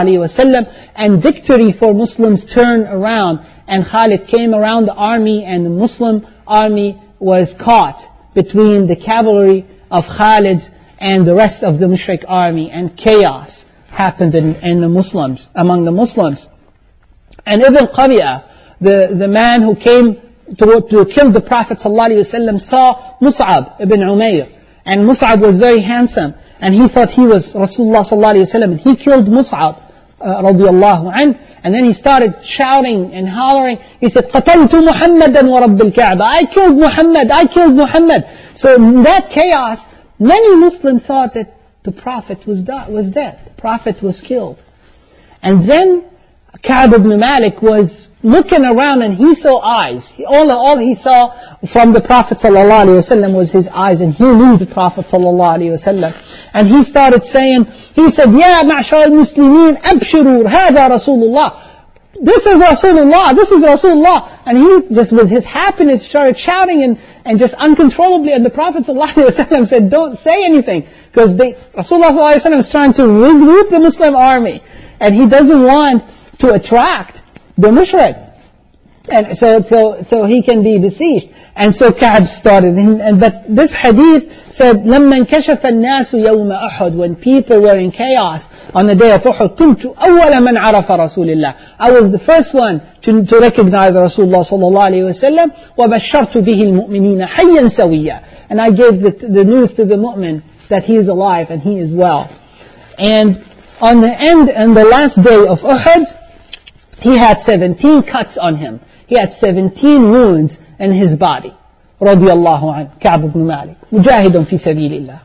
ﷺ, and victory for Muslims turned around, and Khalid came around the army, and the Muslim army was caught between the cavalry of Khalid and the rest of the Mushrik army, and chaos happened in, in the Muslims, among the Muslims. And Ibn Qabi'ah, the, the man who came to, to kill the Prophet ﷺ, saw Mus'ab ibn Umayr. And Mus'ab was very handsome, and he thought he was Rasulullah ﷺ, and he killed Mus'ab uh, radiyallahu anhu. And then he started shouting and hollering. He said, قَتَلْتُ مُحَمَّدًا وَرَبِّ الْكَعْبَةِ, I killed Muhammad, I killed Muhammad. So in that chaos, many Muslims thought that the Prophet was, di- was dead. The Prophet was killed. And then Ka'b ibn Malik was looking around, and he saw eyes. All, all he saw from the Prophet ﷺ was his eyes, and he knew the Prophet ﷺ. And he started saying, he said, Ya ma'shar al-Muslimin, abshirur, hada Rasulullah. This is Rasulullah, this is Rasulullah. And he just with his happiness started shouting and, and just uncontrollably. And the Prophet ﷺ said, don't say anything. Because they, Rasulullah ﷺ is trying to regroup the Muslim army. And he doesn't want to attract the mushrik. And so, so, so he can be besieged. And so Ka'b started. And, and but this hadith said, لَمَّا انْكَشَفَ النَّاسُ يَوْمَ أُحُدٍ, when people were in chaos on the day of Uhud, كُنْتُ أَوَّلَ مَنْ عَرَفَ رَسُولِ اللَّهِ, I was the first one to, to recognize Rasulullah sallallahu alayhi wa sallam. وَبَشَّرْتُ بِهِ الْمُؤْمِنِينَ حَيًّا سَوِيًّا, and I gave the, the news to the mu'min that he is alive and he is well. And on the end, and the last day of Uhud, he had seventeen cuts on him. He had seventeen wounds in his body. Radiyallahu anhu, Ka'b ibn Malik. Mujahidun fi sabilillah.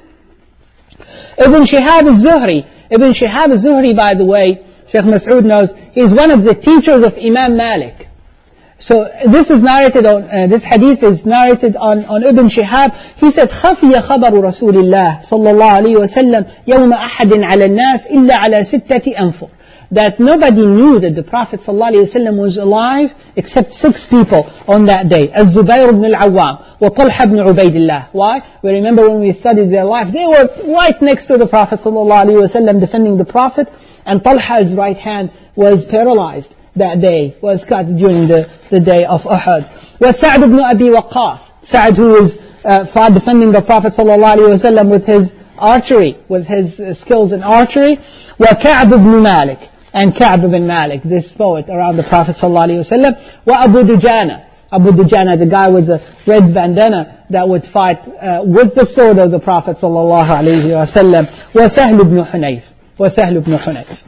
Ibn Shihab al-Zuhri. Ibn Shihab al-Zuhri, by the way, Shaykh Mas'ud knows, he's one of the teachers of Imam Malik. So this is narrated on, uh, this hadith is narrated on, on Ibn Shihab. He said, خَفِيَ خَبَرُ رَسُولِ اللَّهِ صلى الله عليه وسلم يوم أحد على الناس إلا على ستة أنفر. That nobody knew that the Prophet ﷺ was alive except six people on that day. Az-Zubayr ibn al-Awwam wa Talha ibn Ubaydillah. Why? We remember when we studied their life, they were right next to the Prophet ﷺ defending the Prophet, and Talha's right hand was paralyzed that day, was cut during the, the day of Uhud. Wa Sa'd ibn Abi Waqqas, Sa'd who was uh, fought defending the Prophet ﷺ with his archery, with his uh, skills in archery. Wa Ka'b ibn Malik, and Ka'b ibn Malik, this poet around the Prophet ﷺ. Wa Abu Dujana, Abu Dujana, the guy with the red bandana that would fight uh, with the sword of the Prophet ﷺ. Wa Sahl ibn Hunayf, wa Sahl ibn Hunayf.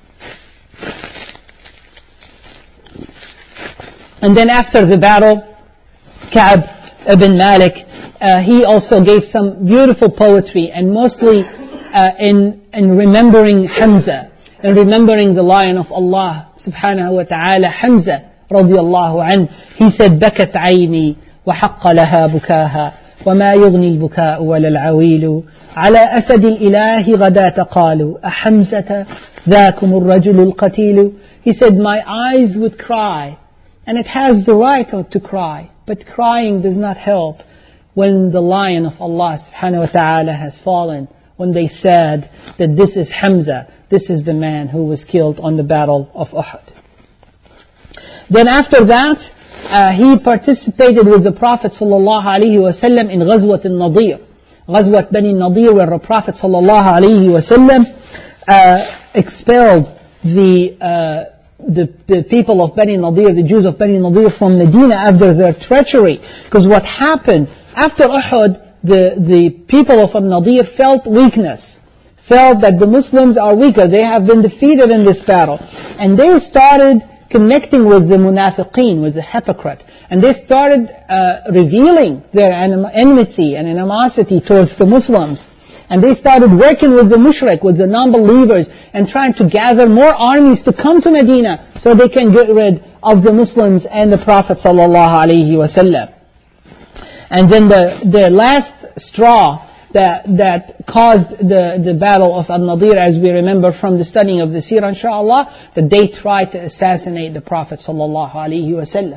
And then after the battle, Ka'b ibn Malik, uh, he also gave some beautiful poetry, and mostly uh, in, in remembering Hamza, and remembering the lion of Allah subhanahu wa ta'ala, Hamza radiyallahu anhu. He said, بكت عيني وحق لها بكاها وما يغني البكاء ولا العويل على أسد الإله غداة قالوا أحمزة ذاكم الرجل القتيل. He said, my eyes would cry, and it has the right to cry, but crying does not help when the lion of Allah subhanahu wa ta'ala has fallen, when they said that this is Hamza, this is the man who was killed on the battle of Uhud. Then after that, uh, he participated with the Prophet sallallahu alaihi wasallam in Ghazwat al-Nadir, Ghazwat Bani Nadir, where the Prophet sallallahu alaihi wasallam uh, expelled the, uh, the the people of Bani Nadir, the Jews of Bani Nadir, from Medina after their treachery. Because what happened after Uhud, the the people of Nadir felt weakness, felt that the Muslims are weaker, they have been defeated in this battle, and they started connecting with the munafiqeen, with the hypocrite, and they started uh, revealing their anim- enmity and animosity towards the Muslims, and they started working with the mushrik, with the non-believers, and trying to gather more armies to come to Medina so they can get rid of the Muslims and the Prophet sallallahu alaihi wasallam. And then the the last straw that that caused the, the battle of Al-Nadir, as we remember from the studying of the Seerah, inshaAllah, that they tried to assassinate the Prophet sallallahu alaihi wasallam.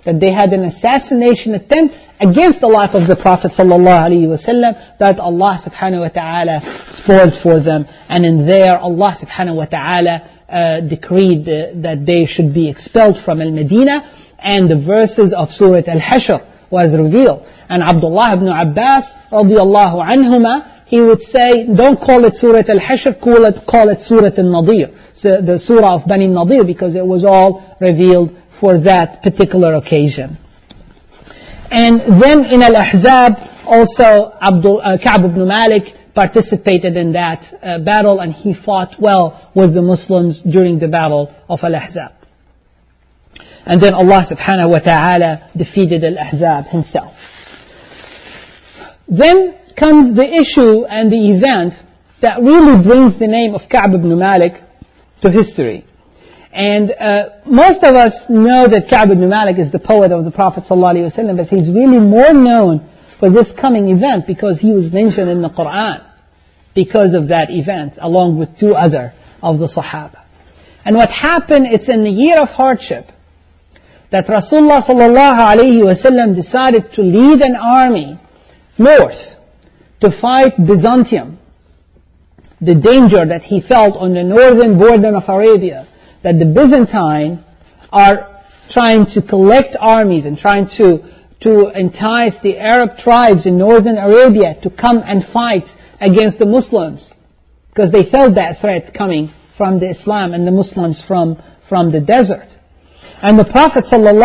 that they had an assassination attempt against the life of the Prophet sallallahu alaihi wasallam, that Allah subhanahu wa ta'ala spoiled for them. And in there, Allah subhanahu wa ta'ala uh, decreed uh, that they should be expelled from Al-Medina, and the verses of Surah Al-Hashr was revealed. And Abdullah ibn Abbas radiyallahu anhuma, he would say, don't call it Surah Al-Hashr, call it, call it Surah Al-Nadir, so the Surah of Bani Nadir, because it was all revealed for that particular occasion. And then in Al-Ahzab, also Abdul, uh, Ka'b ibn Malik participated in that uh, battle, and he fought well with the Muslims during the battle of Al-Ahzab. And then Allah subhanahu wa ta'ala defeated Al-Ahzab himself. Then comes the issue and the event that really brings the name of Ka'b ibn Malik to history. And uh, most of us know that Ka'b ibn Malik is the poet of the Prophet ﷺ, but he's really more known for this coming event because he was mentioned in the Quran because of that event, along with two other of the Sahaba. And what happened, it's in the year of hardship that Rasulullah ﷺ decided to lead an army north to fight Byzantium. The danger that he felt on the northern border of Arabia, that the Byzantine are trying to collect armies and trying to, to entice the Arab tribes in northern Arabia to come and fight against the Muslims, because they felt that threat coming from the Islam and the Muslims from, from the desert. And the Prophet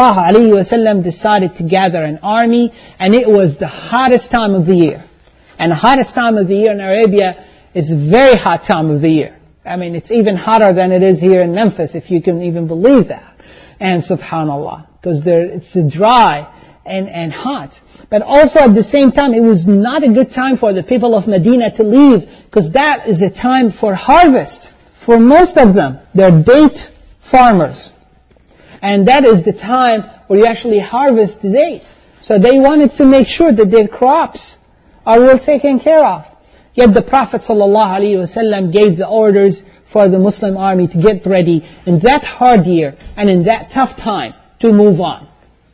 ﷺ decided to gather an army, and it was the hottest time of the year. And the hottest time of the year in Arabia is a very hot time of the year. I mean, it's even hotter than it is here in Memphis, if you can even believe that. And subhanAllah, because there it's dry and, and hot. But also at the same time, it was not a good time for the people of Medina to leave, because that is a time for harvest. For most of them, they're date farmers. And that is the time where you actually harvest the date. So they wanted to make sure that their crops are well taken care of. Yet the Prophet ﷺ gave the orders for the Muslim army to get ready in that hard year and in that tough time to move on.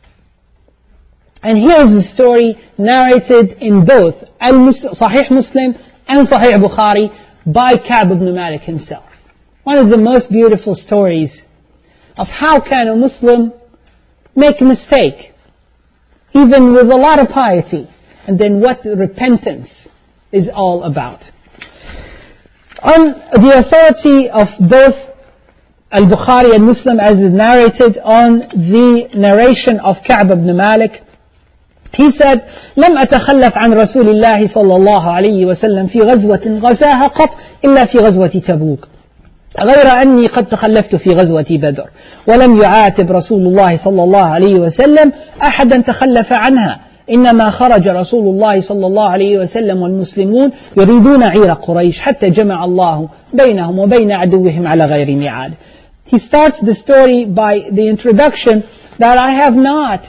And here is the story narrated in both Sahih Muslim and Sahih Bukhari by Ka'b ibn Malik himself. One of the most beautiful stories of how can a Muslim make a mistake, even with a lot of piety, and then what repentance is all about. On the authority of both Al-Bukhari and Muslim, as is narrated on the narration of Ka'b ibn Malik, he said, لم أتخلف عن رسول الله صلى الله عليه وسلم في غزوة غزاها قط إلا في غزوة تبوك، غير أني قد تخلفت في غزوة بدر، ولم يعاتب رسول الله صلى الله عليه وسلم أحدا تخلف عنها، إنما خرج رسول الله صلى الله عليه وسلم والمسلمون يريدون عير قريش حتى جمع الله بينهم وبين عدوهم على غير ميعاد. He starts the story by the introduction that I have not,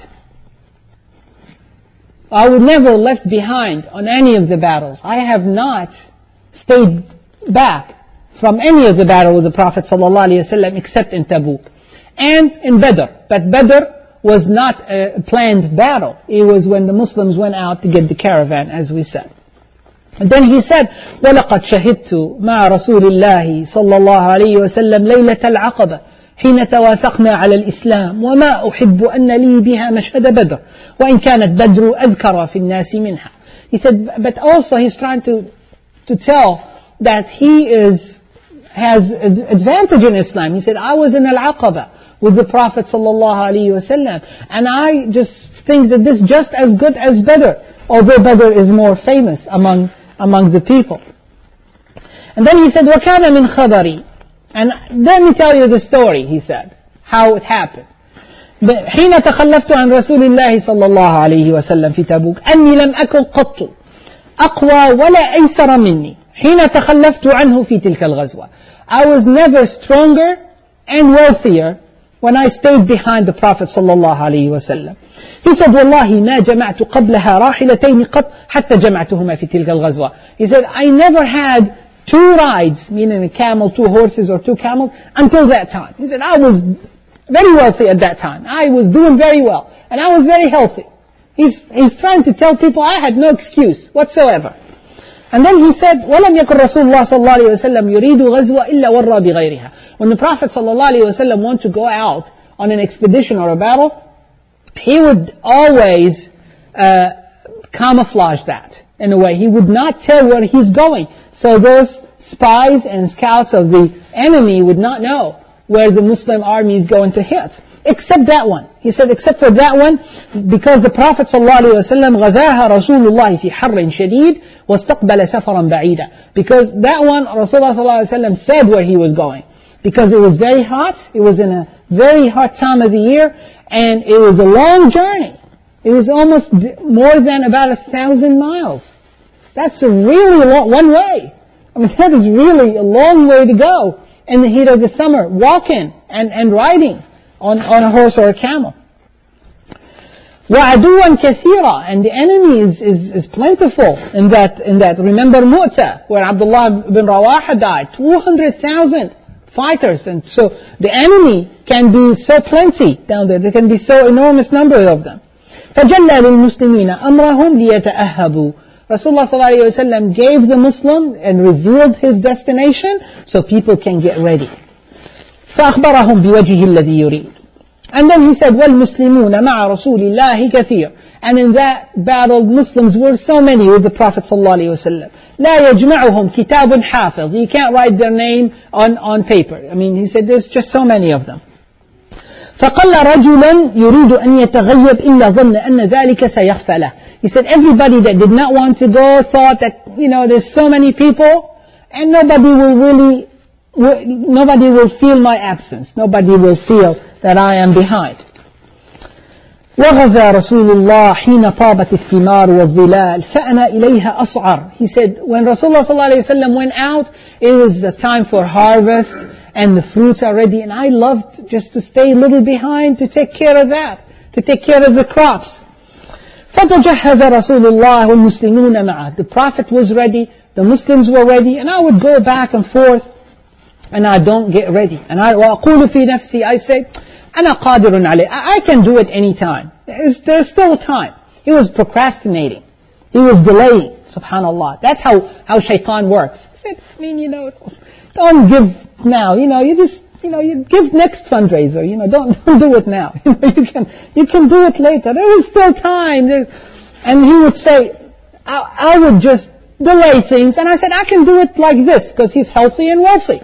I would never left behind on any of the battles. I have not stayed back from any of the battle with the Prophet sallallahu alaihi wasallam except in Tabuk and in Badr. But Badr was not a planned battle. It was when the Muslims went out to get the caravan, as we said. And then he said, وَلَقَدْ شَهِدْتُ مَعَ رَسُولِ اللَّهِ صَلَّى اللَّهُ عَلَيْهِ وَسَلَّمْ لَيْلَةَ الْعَقَبَةِ حين تواثقنا على الإسلام وما أحب أن لي بها مشهد بدر وإن كانت بدر أذكر في الناس منها. He said, but also he's trying to to tell that he is has advantage in Islam. He said, I was in Al-Aqaba with the Prophet sallallahu alaihi wasallam, and I just think that this is just as good as Badr, although Badr is more famous among among the people. And then he said, وَكَانَ مِنْ خَبَرِي. And let me tell you the story, he said, how it happened. حين تخلفت عن رسول الله صلى الله عليه وسلم في تبوك أني لم أكن قط أقوى ولا أيسر مني حين تخلفت عنه في تلك الغزوة. I was never stronger and wealthier when I stayed behind the Prophet صلى الله عليه وسلم. He said, والله ما جمعت قبلها راحلتين قط حتى جمعتهما في تلك الغزوة. He said, I never had two rides, meaning a camel, two horses or two camels, until that time. He said, I was very wealthy at that time. I was doing very well. And I was very healthy. He's, he's trying to tell people I had no excuse whatsoever. And then he said, وَلَمْ يَكُنْ رَسُولُ اللَّهِ صَلَّى اللَّهُ عَلَيْهِ وَسَلَّمْ يُرِيدُ غَزْوَ إِلَّا وَرَّى بِغَيْرِهَا. When the Prophet sallallahu alaihi wasallam wanted to go out on an expedition or a battle, he would always uh, camouflage that in a way. He would not tell where he's going. So those spies and scouts of the enemy would not know where the Muslim army is going to hit. Except that one. He said, except for that one, because the Prophet ﷺ غَزَاهَا رَسُولُ اللَّهِ فِي حَرٍّ شَدِيدٍ وَاسْتَقْبَلَ سَفَرًا بَعِيدًا. Because that one, Rasulullah ﷺ said where he was going. Because it was very hot, it was in a very hot time of the year, and it was a long journey. It was almost more than about a thousand miles. That's a really long, one way. I mean, that is really a long way to go in the heat of the summer, walking and, and riding on, on a horse or a camel. وَعَدُوًا كَثِيرًا. And the enemy is, is, is plentiful in that, in that. Remember Mu'tah, where Abdullah bin Rawaha died. two hundred thousand fighters. And so the enemy can be so plenty down there. There can be so enormous number of them. فَجَلَّ لِلْمُسْلِمِينَ أَمْرَهُمْ لِيَتَأَهَّبُوا. Rasulullah sallallahu alayhi wa sallam gave the Muslim and revealed his destination so people can get ready. فأخبرهم بوجهه الذي يريد. And then he said, وَالْمُسْلِمُونَ مَعَ رَسُولِ اللَّهِ كَثِيرٌ. And in that battle, Muslims were so many with the Prophet sallallahu alayhi wa sallam. لَا يَجْمَعُهُمْ كِتَابٌ حَافِظ. You can't write their name on, on paper. I mean, he said, there's just so many of them. فَقَلَّ رَجُلًا يُرِيدُ أَنْ يَتَغَيَّبْ إِلَّا ظَنَّ أَنَّ ذَلِكَ سَيَخْفَ لَهُ. He said, everybody that did not want to go thought that, you know, there's so many people, and nobody will really nobody will feel my absence. Nobody will feel that I am behind. وَغَزَى رَسُولُ اللَّهِ حِينَ طَابَتِ الثِّمَارُ وَالظِّلَالِ فَأَنَا إِلَيْهَا أَصْعَرُ. He said, when Rasulullah sallallahu alayhi wa sallam went out, it was the time for harvest, and the fruits are ready, and I loved just to stay a little behind to take care of that, to take care of the crops. فَتَجَهَّزَ رَسُولُ اللَّهِ وَالْمُسْلِمُونَ مَعَهُ. The Prophet was ready, the Muslims were ready, and I would go back and forth, and I don't get ready. And I وَأَقُولُ فِي نَفْسِي, I say, أَنَا قَادِرٌ عَلَيْهِ. I can do it any time. There's still time. He was procrastinating. He was delaying. Subhanallah. That's how, how shaitan works. He said, I mean, you know, don't give now. You know, you just, you know, you give next fundraiser. You know, don't, don't do it now. You know, you can, you can do it later. There is still time. There's, and he would say, I, I would just delay things. And I said, I can do it like this, because he's healthy and wealthy.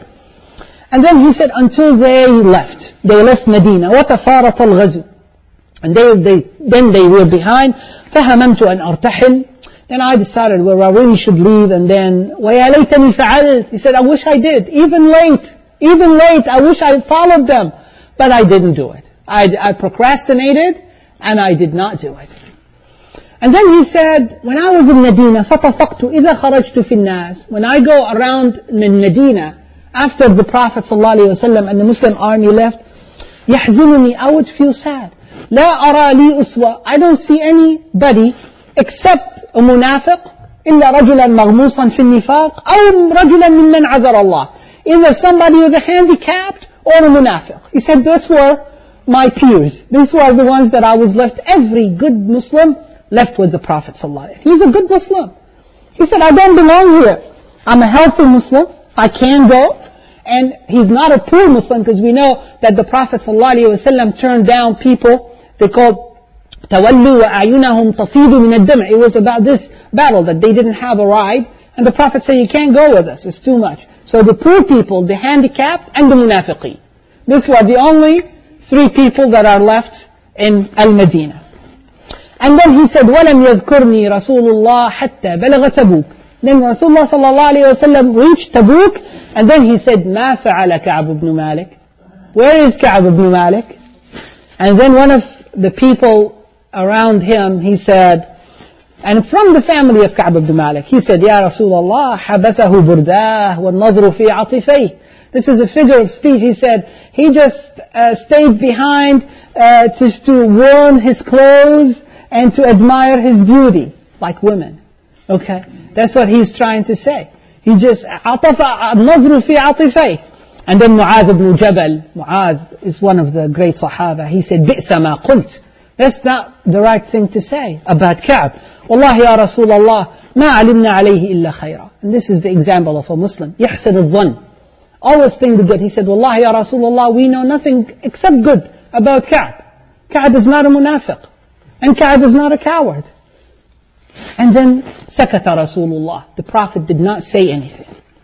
And then he said, until they left. They left Medina. وَتَفَارَطَ الْغَزُوِ. And they, they, then they were behind. فَهَمَمْتُ أَنْ أَرْتَحِلْ. Then I decided, well, I really should leave. And then, وَيَا لَيْتَنِي فَعَلْتُ. He said, I wish I did. Even late. Even late. I wish I followed them. But I didn't do it. I, I procrastinated, and I did not do it. And then he said, when I was in Medina, فَطَفَقْتُ إِذَا خَرَجْتُ فِي النَّاسِ. When I go around in Medina, after the Prophet ﷺ and the Muslim army left, يَحْزُنُنِي, I would feel sad. لَا أَرَى لِي أُسْوَةً. I don't see anybody except a munafiq, إِلَّا رَجُلًا مَغْمُوصًا فِي النِّفَاقِ أَوْ رَجُلًا مِمَّنْ عَذَرَ اللَّهِ. Either somebody with a handicapped or a munafiq. He said, those were my peers. These were the ones that I was left. Every good Muslim left with the Prophet ﷺ. He's a good Muslim. He said, I don't belong here. I'm a healthy Muslim. I can go. And he's not a poor Muslim, because we know that the Prophet ﷺ turned down people. They called تَوَلُّوا وَأَعْيُنَهُمْ تَفِيضُ مِنَ الدَّمْعِ. It was about this battle that they didn't have a ride. And the Prophet said, you can't go with us. It's too much. So the poor people, the handicapped, and the munafiqeen. These were the only three people that are left in Al-Madinah. And then he said, وَلَمْ يَذْكُرْنِي رَسُولُ اللَّهِ حَتَّى بَلَغَ تَبُوكَ. Then Rasulullah sallallahu alayhi wa sallam reached Tabuk, and then he said, مَا فَعَلَ كَعْبُ ibn Malik. Where is Ka'b ibn Malik? And then one of the people around him, he said, and from the family of Ka'b ibn Malik, he said, Ya Rasulullah, حَبَسَهُ بُرْدَاهُ وَالنَّظْرُ فِي عَطِفَيْهِ. This is a figure of speech. He said, he just uh, stayed behind uh, just to warm his clothes and to admire his beauty, like women. Okay? That's what he's trying to say. He just, عَطَفَ النَّظْرُ فِي عَطِفَيْهِ. And then Mu'adh ibn Jabal, Mu'adh is one of the great Sahaba, he said, بِئْسَ مَا قُلْتِ. That's not the right thing to say about Ka'b. Wallahi ya Rasulullah, مَا عَلِمْنَا عَلَيْهِ إِلَّا خَيْرًا. And this is the example of a Muslim. يَحْسَنُ الظَّنِّ. Always think the good. He said, Wallahi ya Rasulullah, we know nothing except good about Ka'b. Ka'b is not a munafiq. And Ka'b is not a coward. And then, سَكَتَ Rasulullah. The Prophet did not say anything.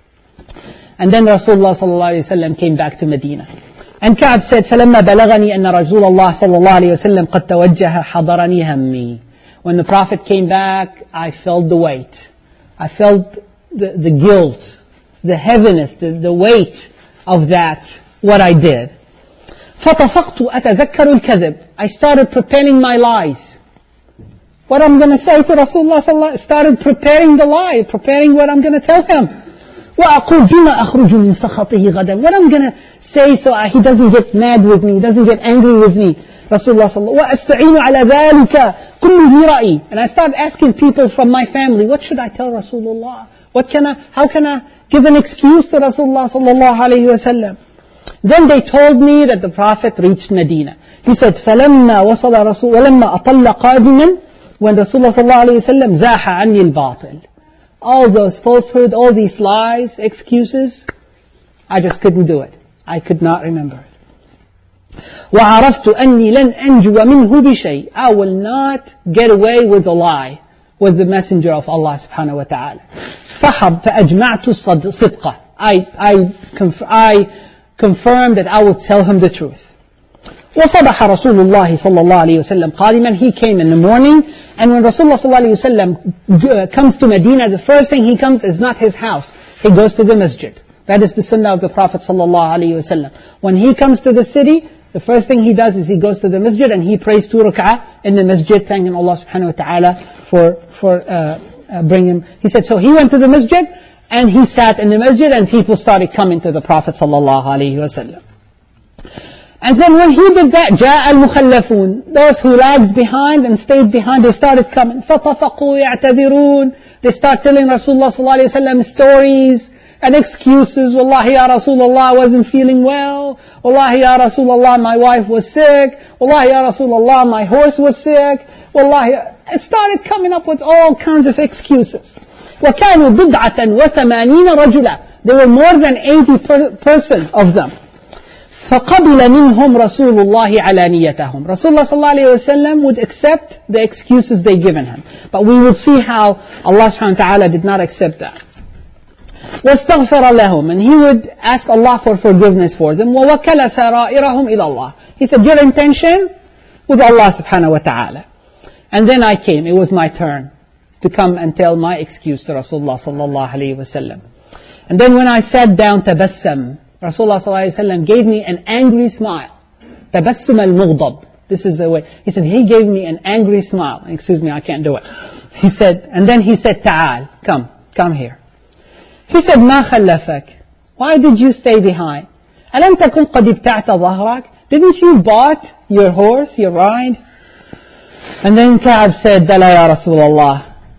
And then Rasulullah sallallahu alayhi wa sallam came back to Medina. And Ka'b said, فَلَمَّا بَلَغَنِي أَنَّ رَسُولَ اللَّهِ صلى الله عليه وسلم قَدْ تَوَجَّهَ حَضَرَنِي هَمِّي. When the Prophet came back, I felt the weight. I felt the, the guilt, the heaviness, the, the weight of that, what I did. فَطَفَقْتُ أَتَذَكَّرُ الْكَذِبِ. I started preparing my lies. What I'm going to say to Rasulullah sallallahu, started preparing the lie, preparing what I'm going to tell him. وَأَقُولْ بِمَا أَخْرُجُ مِنْ سَخَطِهِ غَدًا. What I'm going to say so he doesn't get mad with me, he doesn't get angry with me. Rasulullah sallallahu, وَأَسْتَعِينُ عَلَى ذَلِكَ كُلِّهِ رَأِي. And I started asking people from my family, what should I tell Rasulullah? What can I, how can I give an excuse to Rasulullah sallallahu alayhi wa sallam? Then they told me that the Prophet reached Medina. He said, فَلَمَّا وَصَلَ رَسُولُ وَلَمَّا أَطَلَّ قَادِمًا. When Rasulullah sallallahu alayhi wa sallam زَاحَ عَنِّي الْبَاطِلِ. All those falsehood, all these lies, excuses, I just couldn't do it. I could not remember it. وَعَرَفْتُ أَنِّي لَنْ أَنْجُوَ مِنْهُ بِشَيْءٍ. I will not get away with a lie with the messenger of Allah subhanahu wa ta'ala. فَحَبْ فَأَجْمَعْتُ الصِّدْقَ. I, I, conf- I confirmed that I would tell him the truth. وصبح رسول الله صلى الله عليه وسلم قادما. He came in the morning, and when Rasulullah صلى الله عليه وسلم comes to Medina, the first thing he comes is not his house. He goes to the masjid. That is the sunnah of the Prophet صلى الله عليه وسلم. When he comes to the city, the first thing he does is he goes to the masjid and he prays two rak'ah in the masjid, thanking Allah subhanahu wa ta'ala for, for uh, uh, bringing him. He said, so he went to the masjid and he sat in the masjid and people started coming to the Prophet صلى الله عليه وسلم. And then when he did that, جاء المخلفون, those who lagged behind and stayed behind, they started coming. فَطَفَقُوا يَعْتَذِرُونَ. They start telling Rasulullah sallallahu alayhi wa sallam stories and excuses. Wallahi ya Rasulullah, I wasn't feeling well. Wallahi ya Rasulullah, my wife was sick. Wallahi ya Rasulullah, my horse was sick. Wallahi, it started coming up with all kinds of excuses. وَكَانُوا بِضْعَةً وَثَمَانِينَ رَجُلًا. There were more than eighty per- person of them. فَقَبِلَ مِنْهُمْ رَسُولُ اللَّهِ عَلَانِيَتَهُمْ. Rasulullah sallallahu alayhi wa sallam would accept the excuses they given him. But we will see how Allah subhanahu wa ta'ala did not accept that. وَاسْتَغْفَرَ لَهُمْ. And he would ask Allah for forgiveness for them. وَوَكَّلَ سَرَائِرَهُمْ إِلَى اللَّهِ. He said, your intention with Allah subhanahu wa ta'ala. And then I came, it was my turn to come and tell my excuse to Rasulullah sallallahu alayhi wa sallam. And then when I sat down, tabassam, Rasulullah sallallahu alayhi wa sallam gave me an angry smile. Tabassum al-mughdab. This is the way. He said, he gave me an angry smile. Excuse me, I can't do it. He said, and then he said, ta'al, come, come here. He said, ما خلفك. Why did you stay behind? ألم تكن قد ابتعت ظهرك? Didn't you bought your horse, your ride? And then Ka'b said, بلى يا رسول الله.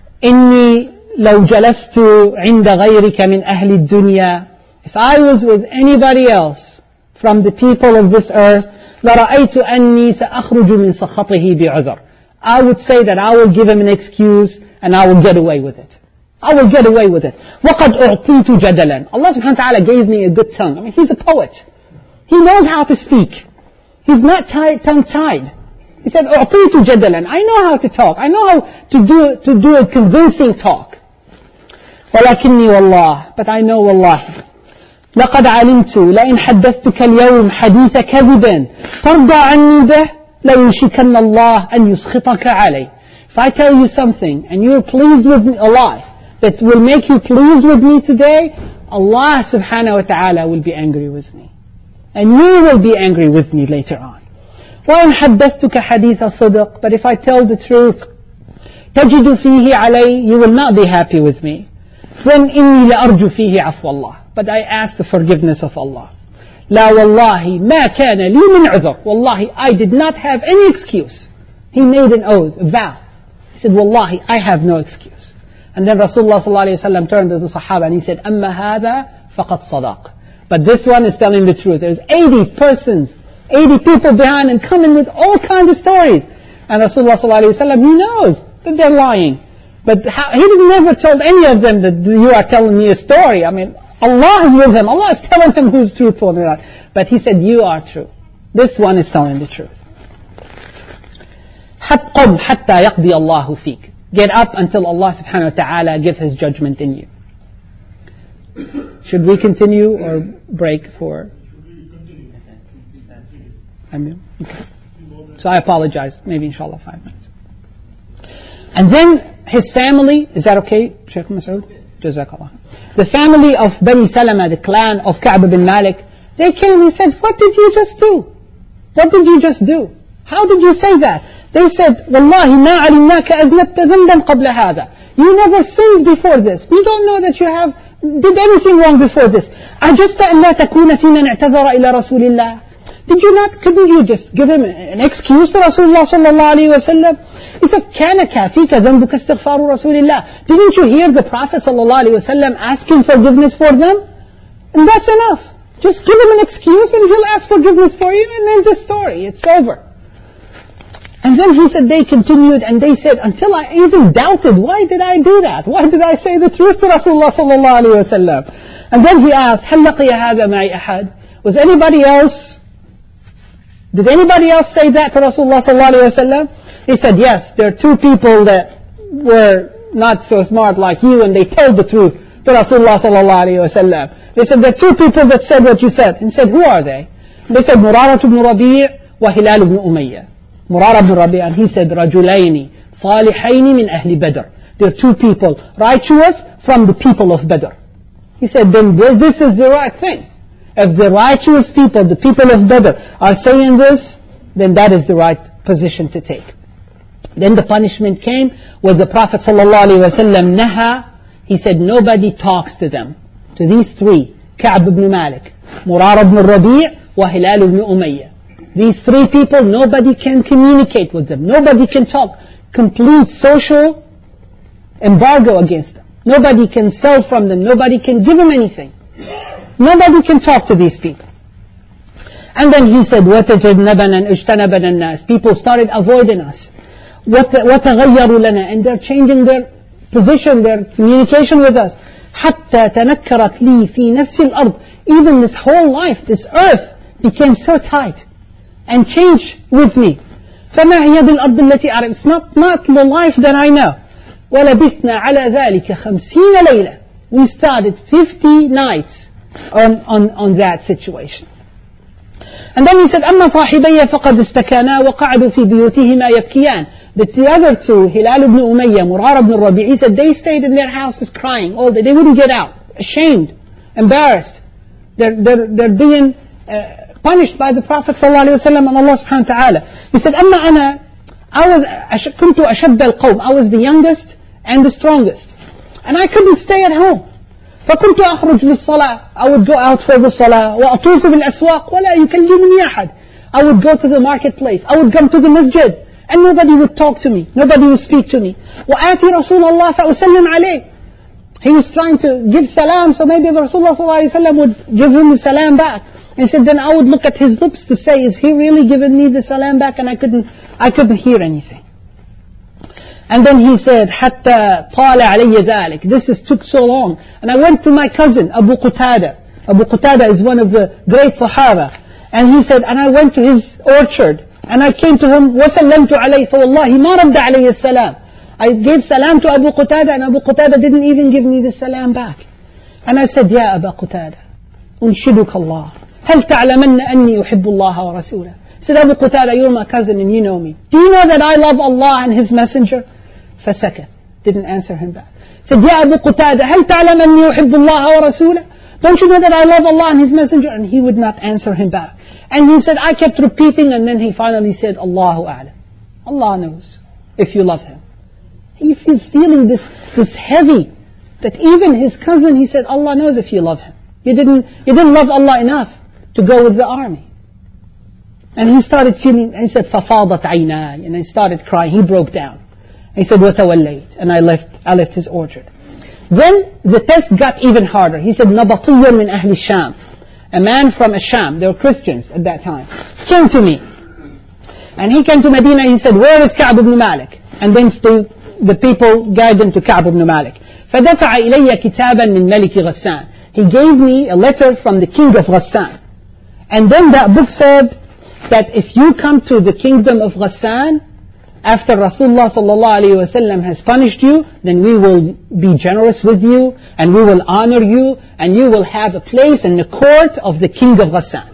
إني لو جلست عند غيرك من أهل الدنيا. If I was with anybody else from the people of this earth, لرأيت أني سأخرج من سخطه بعذر. I would say that I will give him an excuse and I will get away with it. I will get away with it. وَقَدْ أُعْطِيتُ جَدَلًا. Allah subhanahu wa ta'ala gave me a good tongue. I mean, he's a poet. He knows how to speak. He's not tied, tongue-tied. He said, أُعْطِيتُ جَدَلًا. I know how to talk. I know how to do, to do a convincing talk. وَلَكِنِّي وَاللَّهِ. But I know wallahi. لقد علمت لئن حدثتك اليوم حديث كذب ترضى عني به ليوشكن الله أن يسخطك عليه. If I tell you something and you're pleased with me, a lie that will make you pleased with me today, Allah subhanahu wa ta'ala will be angry with me. And you will be angry with me later on. وإن حدثتك حديث صدق. But if I tell the truth, تجد فيه علي, you will not be happy with me. Then إني لأرجو فيه عفو الله. But I ask the forgiveness of Allah. لا والله ما كان لي من عذر. Wallahi, I did not have any excuse. He made an oath, a vow. He said, Wallahi, I have no excuse. And then Rasulullah sallallahu alayhi wa sallam turned to the Sahaba and he said, أما هذا فقد صدق. But this one is telling the truth. There's eighty persons, eighty people behind and coming with all kinds of stories. And Rasulullah sallallahu alayhi wa sallam, he knows that they're lying. But how, he never told any of them that you are telling me a story. I mean, Allah is with him. Allah is telling him who's truthful or not. But he said, you are true. This one is telling the truth. قُمْ حَتَّى يَقْضِيَ اللَّهُ فِيكَ. Get up until Allah subhanahu wa ta'ala give His judgment in you. Should we continue or break for? I mean, okay. So I apologize. Maybe inshallah five minutes. And then his family, is that okay, Shaykh Masood? Jazakallah. The family of Bani Salama, the clan of Ka'b bin Malik, they came and said, what did you just do? What did you just do? How did you say that? They said, Wallahi ma alimnaka aznabta dhanban qabla hadha. You never sinned before this. We don't know that you have did anything wrong before this. أَجَزْتَ أَنْ لَا تَكُونَ فِي مَنْ اعْتَذَرَ إِلَى رَسُولِ اللَّهِ. Did you not, couldn't you just give him an excuse to Rasulullah sallallahu alayhi wa sallam? He said, كَانَ كَافِيكَ ذَنْبُكَ اسْتِغْفَارُ رَسُولِ اللَّهِ. Didn't you hear the Prophet sallallahu alayhi wa sallam asking forgiveness for them? And that's enough. Just give him an excuse and he'll ask forgiveness for you, and then the story, it's over. And then he said, they continued and they said, until I even doubted, why did I do that? Why did I say the truth to Rasulullah sallallahu alayhi wa sallam? And then he asked, هَلْ لَقِيَ هَذَا مَعِي أَحَدٍ. Was anybody else, did anybody else say that to Rasulullah sallallahu alayhi wa sallam? He said, yes, there are two people that were not so smart like you, and they told the truth to Rasulullah sallallahu alayhi wa sallam. They said, there are two people that said what you said. And he said, who are they? They said, Murarah ibn Rabi' wa Hilal ibn Umayyah. Murarah ibn Rabi', and he said, رَجُلَيْنِ صَالِحَيْنِ مِنْ أَهْلِ بَدْرٍ. There are two people, righteous from the people of Badr. He said, then this is the right thing. If the righteous people, the people of Badr, are saying this, then that is the right position to take. Then the punishment came with the Prophet ﷺ naha. He said, nobody talks to them. To these three, Ka'b ibn Malik, Murarah ibn Rabi' wa Hilal ibn Umayyah. These three people, nobody can communicate with them. Nobody can talk. Complete social embargo against them. Nobody can sell from them. Nobody can give them anything. Nobody can talk to these people. And then he said, وَتَجَنَّبَنَا اجْتَنَبَنَا النَّاسِ. People started avoiding us. وَتَغَيَّرُوا لَنَا. And they're changing their position, their communication with us. حَتَّى تَنَكَّرَتْ لِي فِي نَفْسِ الْأَرْضِ. Even this whole life, this earth, became so tight and changed with me. فَمَا هِيَ بِالْأَرْضِ الَّتِي أَعْرِفُ. It's not, not the life that I know. وَلَبِثْنَا عَلَى ذَلِكَ خَمْسِينَ لَيْلَةً. We started fifty nights on, on, on that situation. And then he said, أَمَّا صَاحِبَيَّ فَقَدْ اسْتَكَانَا وَقَعَدُوا فِي بِيُوتِهِمَا يَبْكِيَانِ. The two other two, Hilal ibn Umayyah, Murarah ibn Rabi', he said they stayed in their houses crying all day. They wouldn't get out. Ashamed, embarrassed. They're, they're, they're being uh, punished by the Prophet ﷺ and Allah subhanahu wa ta'ala. He said, أَمَّا أَنَا, I was, كنت أشب القوم. I was the youngest and the strongest. And I couldn't stay at home. فكنت أخرج للصلاة. I would go out for the salah. وأطوف بالأسواق ولا يكلمني أحد. I would go to the marketplace. I would come to the masjid. And nobody would talk to me. Nobody would speak to me. وآتي رسول الله فأسلم عليه. He was trying to give salam, so maybe the Rasulullah sallallahu alaihi wasallam would give him the salam back. And he said, then I would look at his lips to say, is he really giving me the salam back? And I couldn't, I couldn't hear anything. And then he said, حتى طال علي ذلك. This is, took so long. And I went to my cousin, Abu Qatada. Abu Qatada is one of the great Sahaba. And he said, and I went to his orchard. And I came to him, وَسَلَّمْتُ عَلَيْهِ فَوَاللَّهِ مَا رَدَّ عَلَيْهِ السَّلَامِ. I gave salam to Abu Qatada, and Abu Qatada didn't even give me the salam back. And I said, يا أبا قتادة أنشدك الله هل تعلمن أني أحب الله ورسوله. I said, Abu Qatada, you're my cousin and you know me. Do you know that I love Allah and His Messenger? فسكت. Didn't answer him back. I said, يا أبو قتادة هل تعلم أني أحب الله ورسوله. Don't you know that I love Allah and His Messenger? And he would not answer him back. And he said, I kept repeating, and then he finally said, Allahu A'lam. Allah knows if you love Him. He is feeling this, this heavy, that even his cousin, he said, Allah knows if you love Him. You didn't, you didn't love Allah enough to go with the army. And he started feeling, and he said, فَفَاضَتْ عَيْنَاي. And he started crying, he broke down. And he said, وَتَوَلَّيْتْ. And I left, I left his orchard. Then the test got even harder. He said, نَبَطِيٌّ مِنْ أَهْلِ الشَّامِ. a man from Asham, they were Christians at that time, came to me. And he came to Medina, he said, where is Ka'b ibn Malik? And then the, the people guided him to Ka'b ibn Malik. فَدَفَعَ إِلَيَّ كِتَابًا مِنْ مَلِكِ غَسَّانِ. He gave me a letter from the king of Ghassan. And then that book said that if you come to the kingdom of Ghassan, after Rasulullah sallallahu alayhi wa sallam has punished you, then we will be generous with you, and we will honor you, and you will have a place in the court of the king of Ghassan.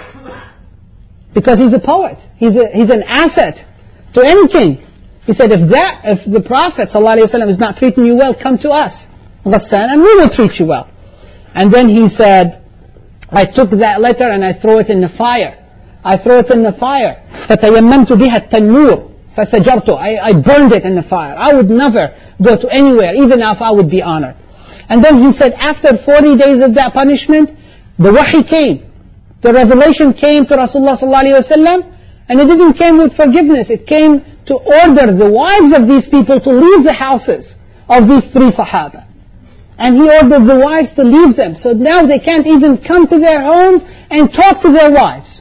Because he's a poet. He's, a, he's an asset to any king. He said, if that, if the Prophet sallallahu alayhi wa sallam is not treating you well, come to us, Ghassan, and we will treat you well. And then he said, I took that letter and I threw it in the fire. I threw it in the fire. فَتَيَمَّمْتُ بِهَا التَّنُّورِ فَسَجَرْتُ. I, I burned it in the fire. I would never go to anywhere, even if I would be honored. And then he said, after forty days of that punishment, the wahi came. The revelation came to Rasulullah sallallahu alayhi wa sallam, and it didn't come with forgiveness. It came to order the wives of these people to leave the houses of these three Sahaba. And he ordered the wives to leave them. So now they can't even come to their homes and talk to their wives.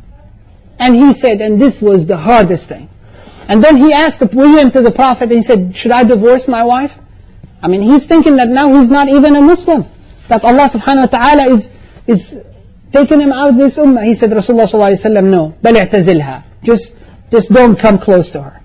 And he said, and this was the hardest thing. And then he asked, we went to the Prophet and he said, should I divorce my wife? I mean, he's thinking that now he's not even a Muslim. That Allah subhanahu wa ta'ala is, is taking him out of this ummah. He said, Rasulullah sallallahu alayhi wa sallam, no. بَلْ اعْتَزِلْهَا. Just, just don't come close to her.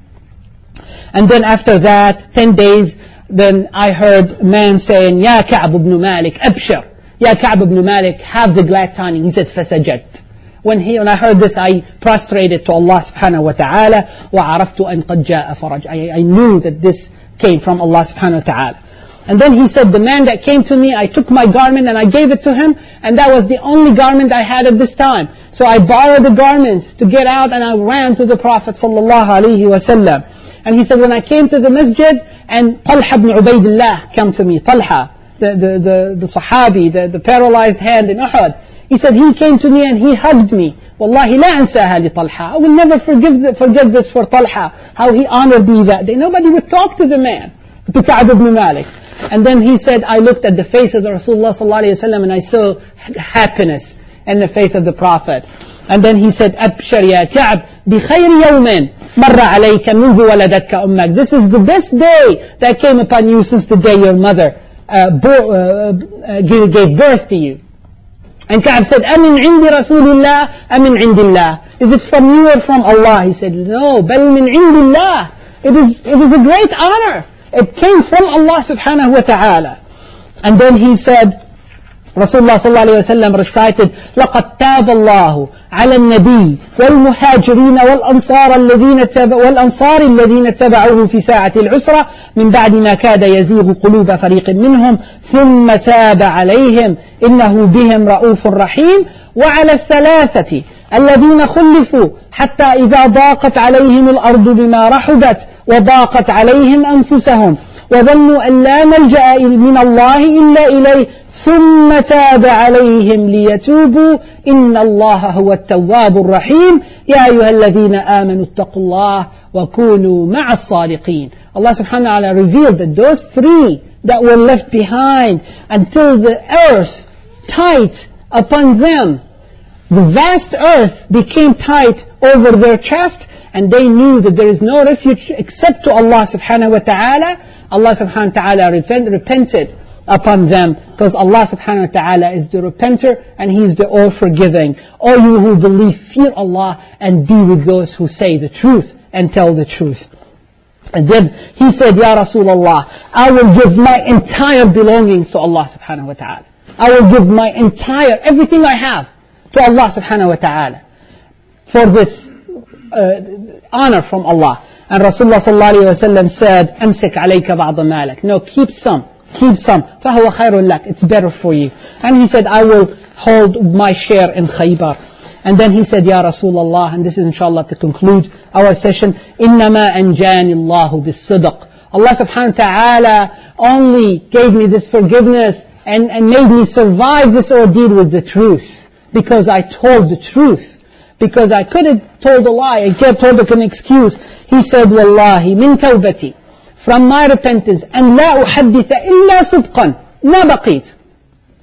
And then after that, ten days, then I heard a man saying, Ya Ka'b ibn Malik, abshir. Ya Ka'b ibn Malik, have the glad tidings. He said, فَسَجَدْ. When he, when I heard this, I prostrated to Allah subhanahu wa ta'ala, وَعَرَفْتُ أَنْ قَدْ جَاءَ فَرَجْ. I, I knew that this came from Allah subhanahu wa ta'ala. And then he said, the man that came to me, I took my garment and I gave it to him, and that was the only garment I had at this time. So I borrowed the garment to get out, and I ran to the Prophet sallallahu alayhi wa sallam. And he said, when I came to the masjid, and Talha ibn Ubaidillah came to me, Talha, the, the, the, the Sahabi, the, the paralyzed hand in Uhud. He said, he came to me and he hugged me. Wallahi la ansaha li Talha. I will never forgive the, forget this for Talha, how he honored me that day. Nobody would talk to the man, to Ka'b ibn Malik. And then he said, I looked at the face of the Rasulullah sallallahu alayhi wa sallam and I saw happiness in the face of the Prophet. And then he said, Abshar ya Ka'b, bi khayri yawmin marra alayka mundu waladatka ummak. This is the best day that came upon you since the day your mother uh, bo- uh, uh, gave birth to you. And Ka'b said, Amin indi Rasulillah, Amin indillah. Is it from you or from Allah? He said, no, bal min indillah. It is, it is a great honor. It came from Allah subhanahu wa ta'ala. And then he said, Rasulullah sallallahu alayhi wa sallam recited, لَقَدْ تَابَ اللَّهُ عَلَى النَّبِيِّ وَالْمُهَاجِرِينَ وَالْأَنصَارِ الَّذِينَ وَالْأَنصَارِ الَّذِينَ اتَّبَعُوهُ فِي سَاعَةِ الْعُسْرَةِ مِنْ بَعْدِ مَا كَادَ يَزِيغُ قُلُوبَ فَرِيقٍ مِّنْهُمْ ثُمَّ تَابَ عَلَيْهِمْ إِنَّهُ بِهِمْ رَءُوفٌ رَحِيمٌ وَعَلَى الثَّلَاثَةِ الَّذِينَ خُلِّفُوا حَتَّى إِذَا ضَاقَتْ عَلَيْهِمُ الْأَرْضُ بِمَا رَحُبَتْ وَضَاقَتْ عَلَيْهِمْ أَنفُسَهُمْ وَظَنُّوا أَنْ لَا مَلْجَأَ مِنَ اللَّهِ إِلَّا إِلَيْهِ ثم تاب عليهم ليتوبوا إن الله هو التواب الرحيم يا أيها الذين آمنوا اتقوا الله وكونوا مع الصادقين. Allah subhanahu wa ta'ala revealed that those three that were left behind until the earth tight upon them, the vast earth became tight over their chest, and they knew that there is no refuge except to Allah subhanahu wa ta'ala. Allah subhanahu wa ta'ala repent, repented upon them, because Allah subhanahu wa ta'ala is the repenter and He is the all-forgiving. All you who believe, fear Allah and be with those who say the truth and tell the truth. And then he said, Ya Rasulullah, I will give my entire belongings to Allah subhanahu wa ta'ala. I will give my entire, everything I have to Allah subhanahu wa ta'ala for this uh, honor from Allah. And Rasulullah sallallahu alayhi wa sallam said, أمسك عليك بعض مالك. No, keep some. Keep some. فَهُوَ خَيْرٌ لَكَ. It's better for you. And he said, I will hold my share in Khaybar. And then he said, Ya Rasulullah, and this is inshallah to conclude our session, إِنَّمَا أَنْجَانِ اللَّهُ بِالصِّدْقِ. Allah subhanahu wa ta'ala only gave me this forgiveness and, and made me survive this ordeal with the truth. Because I told the truth. Because I could have told a lie. I could have told an excuse. He said, Wallahi, min tawbati. From my repentance, and لا أحدث إلا صدقا ما بقيت.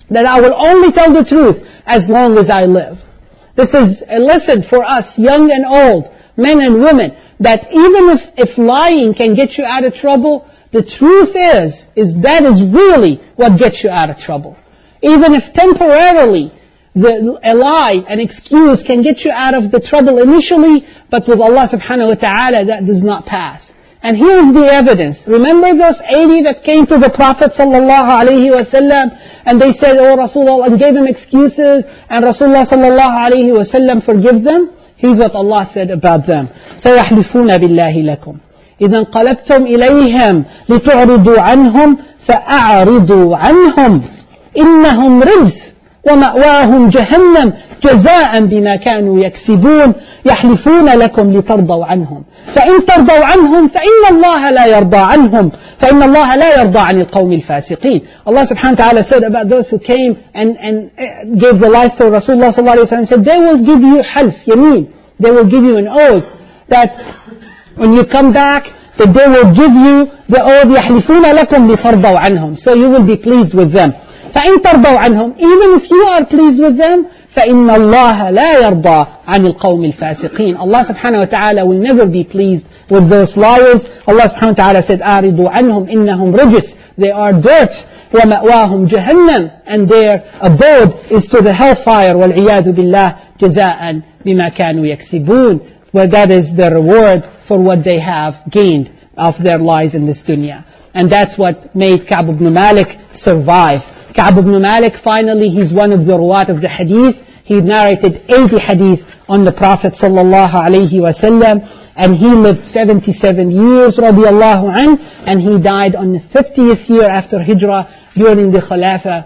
that I will only tell the truth as long as I live. This is a lesson for us, young and old, men and women, that even if, if lying can get you out of trouble, the truth is, is that is really what gets you out of trouble. Even if temporarily the, a lie, an excuse can get you out of the trouble initially, but with Allah subhanahu wa ta'ala that does not pass. And here's the evidence. Remember those eighty that came to the Prophet sallallahu alayhi wa sallam, and they said, oh Rasulullah, and gave him excuses, and Rasulullah sallallahu alayhi wa sallam forgive them? Here's what Allah said about them. سَيَحْلِفُونَ بِاللَّهِ لَكُمْ إِذَا انْقَلَبْتُمْ إِلَيْهِمْ لِتُعْرِضُوا عَنْهُمْ فَأَعْرِضُوا عَنْهُمْ إِنَّهُمْ رِجْسٌ وَمَأْوَاهُمْ جَهَنَّمْ جَزَاءً بِمَا كَانُوا يَكْسِبُونَ يَحْلِفُونَ لَكُمْ لِتَرْضَوْا عَنْهُمْ فَإِنْ تَرْضَوْا عَنْهُمْ فَإِنَّ اللَّهَ لَا يَرْضَى عَنْهُمْ فَإِنَّ اللَّهَ لَا يَرْضَى عَنِ الْقَوْمِ الْفَاسِقِينَ. Allah subhanahu wa ta'ala said about those who came and, and gave the lies to Rasulullah sallallahu alayhi wa sallam, said, they will give you half, yameen. They will give you an oath that when you come back, that they will give you the oath, يَحْلِفُونَ لَكُمْ لِتَرْضَوْا عَنْهُمْ. So you will be pleased with them. فَإِن تَرْضَوْا عَنْهُمْ, even if you are pleased with them, فَإِنَّ اللَّهَ لَا يَرْضَى عَنِ الْقَوْمِ الْفَاسِقِينَ. Allah subhanahu wa ta'ala will never be pleased with those liars. Allah subhanahu wa ta'ala said, أَعْرِضُوا عَنْهُمْ إِنَّهُمْ رِجِسٌ. They are dirt. وَمَأْوَاهُمْ جَهَنَّمْ. And their abode is to the hellfire. وَالْعِيَاذُ بِاللَّهِ جَزَاءً بِمَا كَانُوا يَكْسِبُونَ. Well, that is the reward for what they have gained of their lies in this dunya. And that's what made Ka'b ibn Malik survive. Ka'b ibn Malik, finally, he's one of the ruwat of the hadith. He narrated eighty hadith on the Prophet sallallahu alayhi wa sallam, and he lived seventy-seven years, radiallahu anh, and he died on the fiftieth year after Hijrah during the Khilafah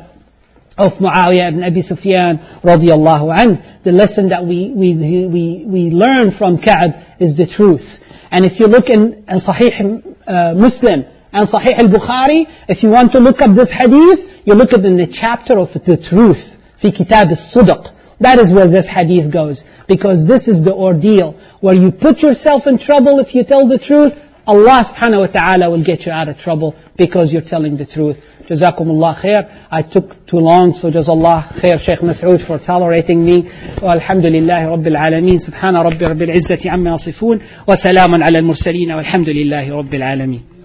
of Muawiyah ibn Abi Sufyan, radiallahu anh. The lesson that we, we, we, we learn from Ka'b is the truth. And if you look in, in Sahih uh, Muslim and Sahih al-Bukhari, if you want to look up this hadith, you look at in the chapter of the truth, fi kitab al-Sidq. That is where this hadith goes. Because this is the ordeal, where you put yourself in trouble if you tell the truth. Allah subhanahu wa ta'ala will get you out of trouble because you're telling the truth. Jazakumullah khair. I took too long, so Jazallah khair Shaykh Mas'ud for tolerating me. Walhamdulillahi Rabbil Alameen. Subhana Rabbi Rabbil Izzati amma yasifun. Wa salamun ala al-mursaleen. Walhamdulillahi Rabbil Alameen.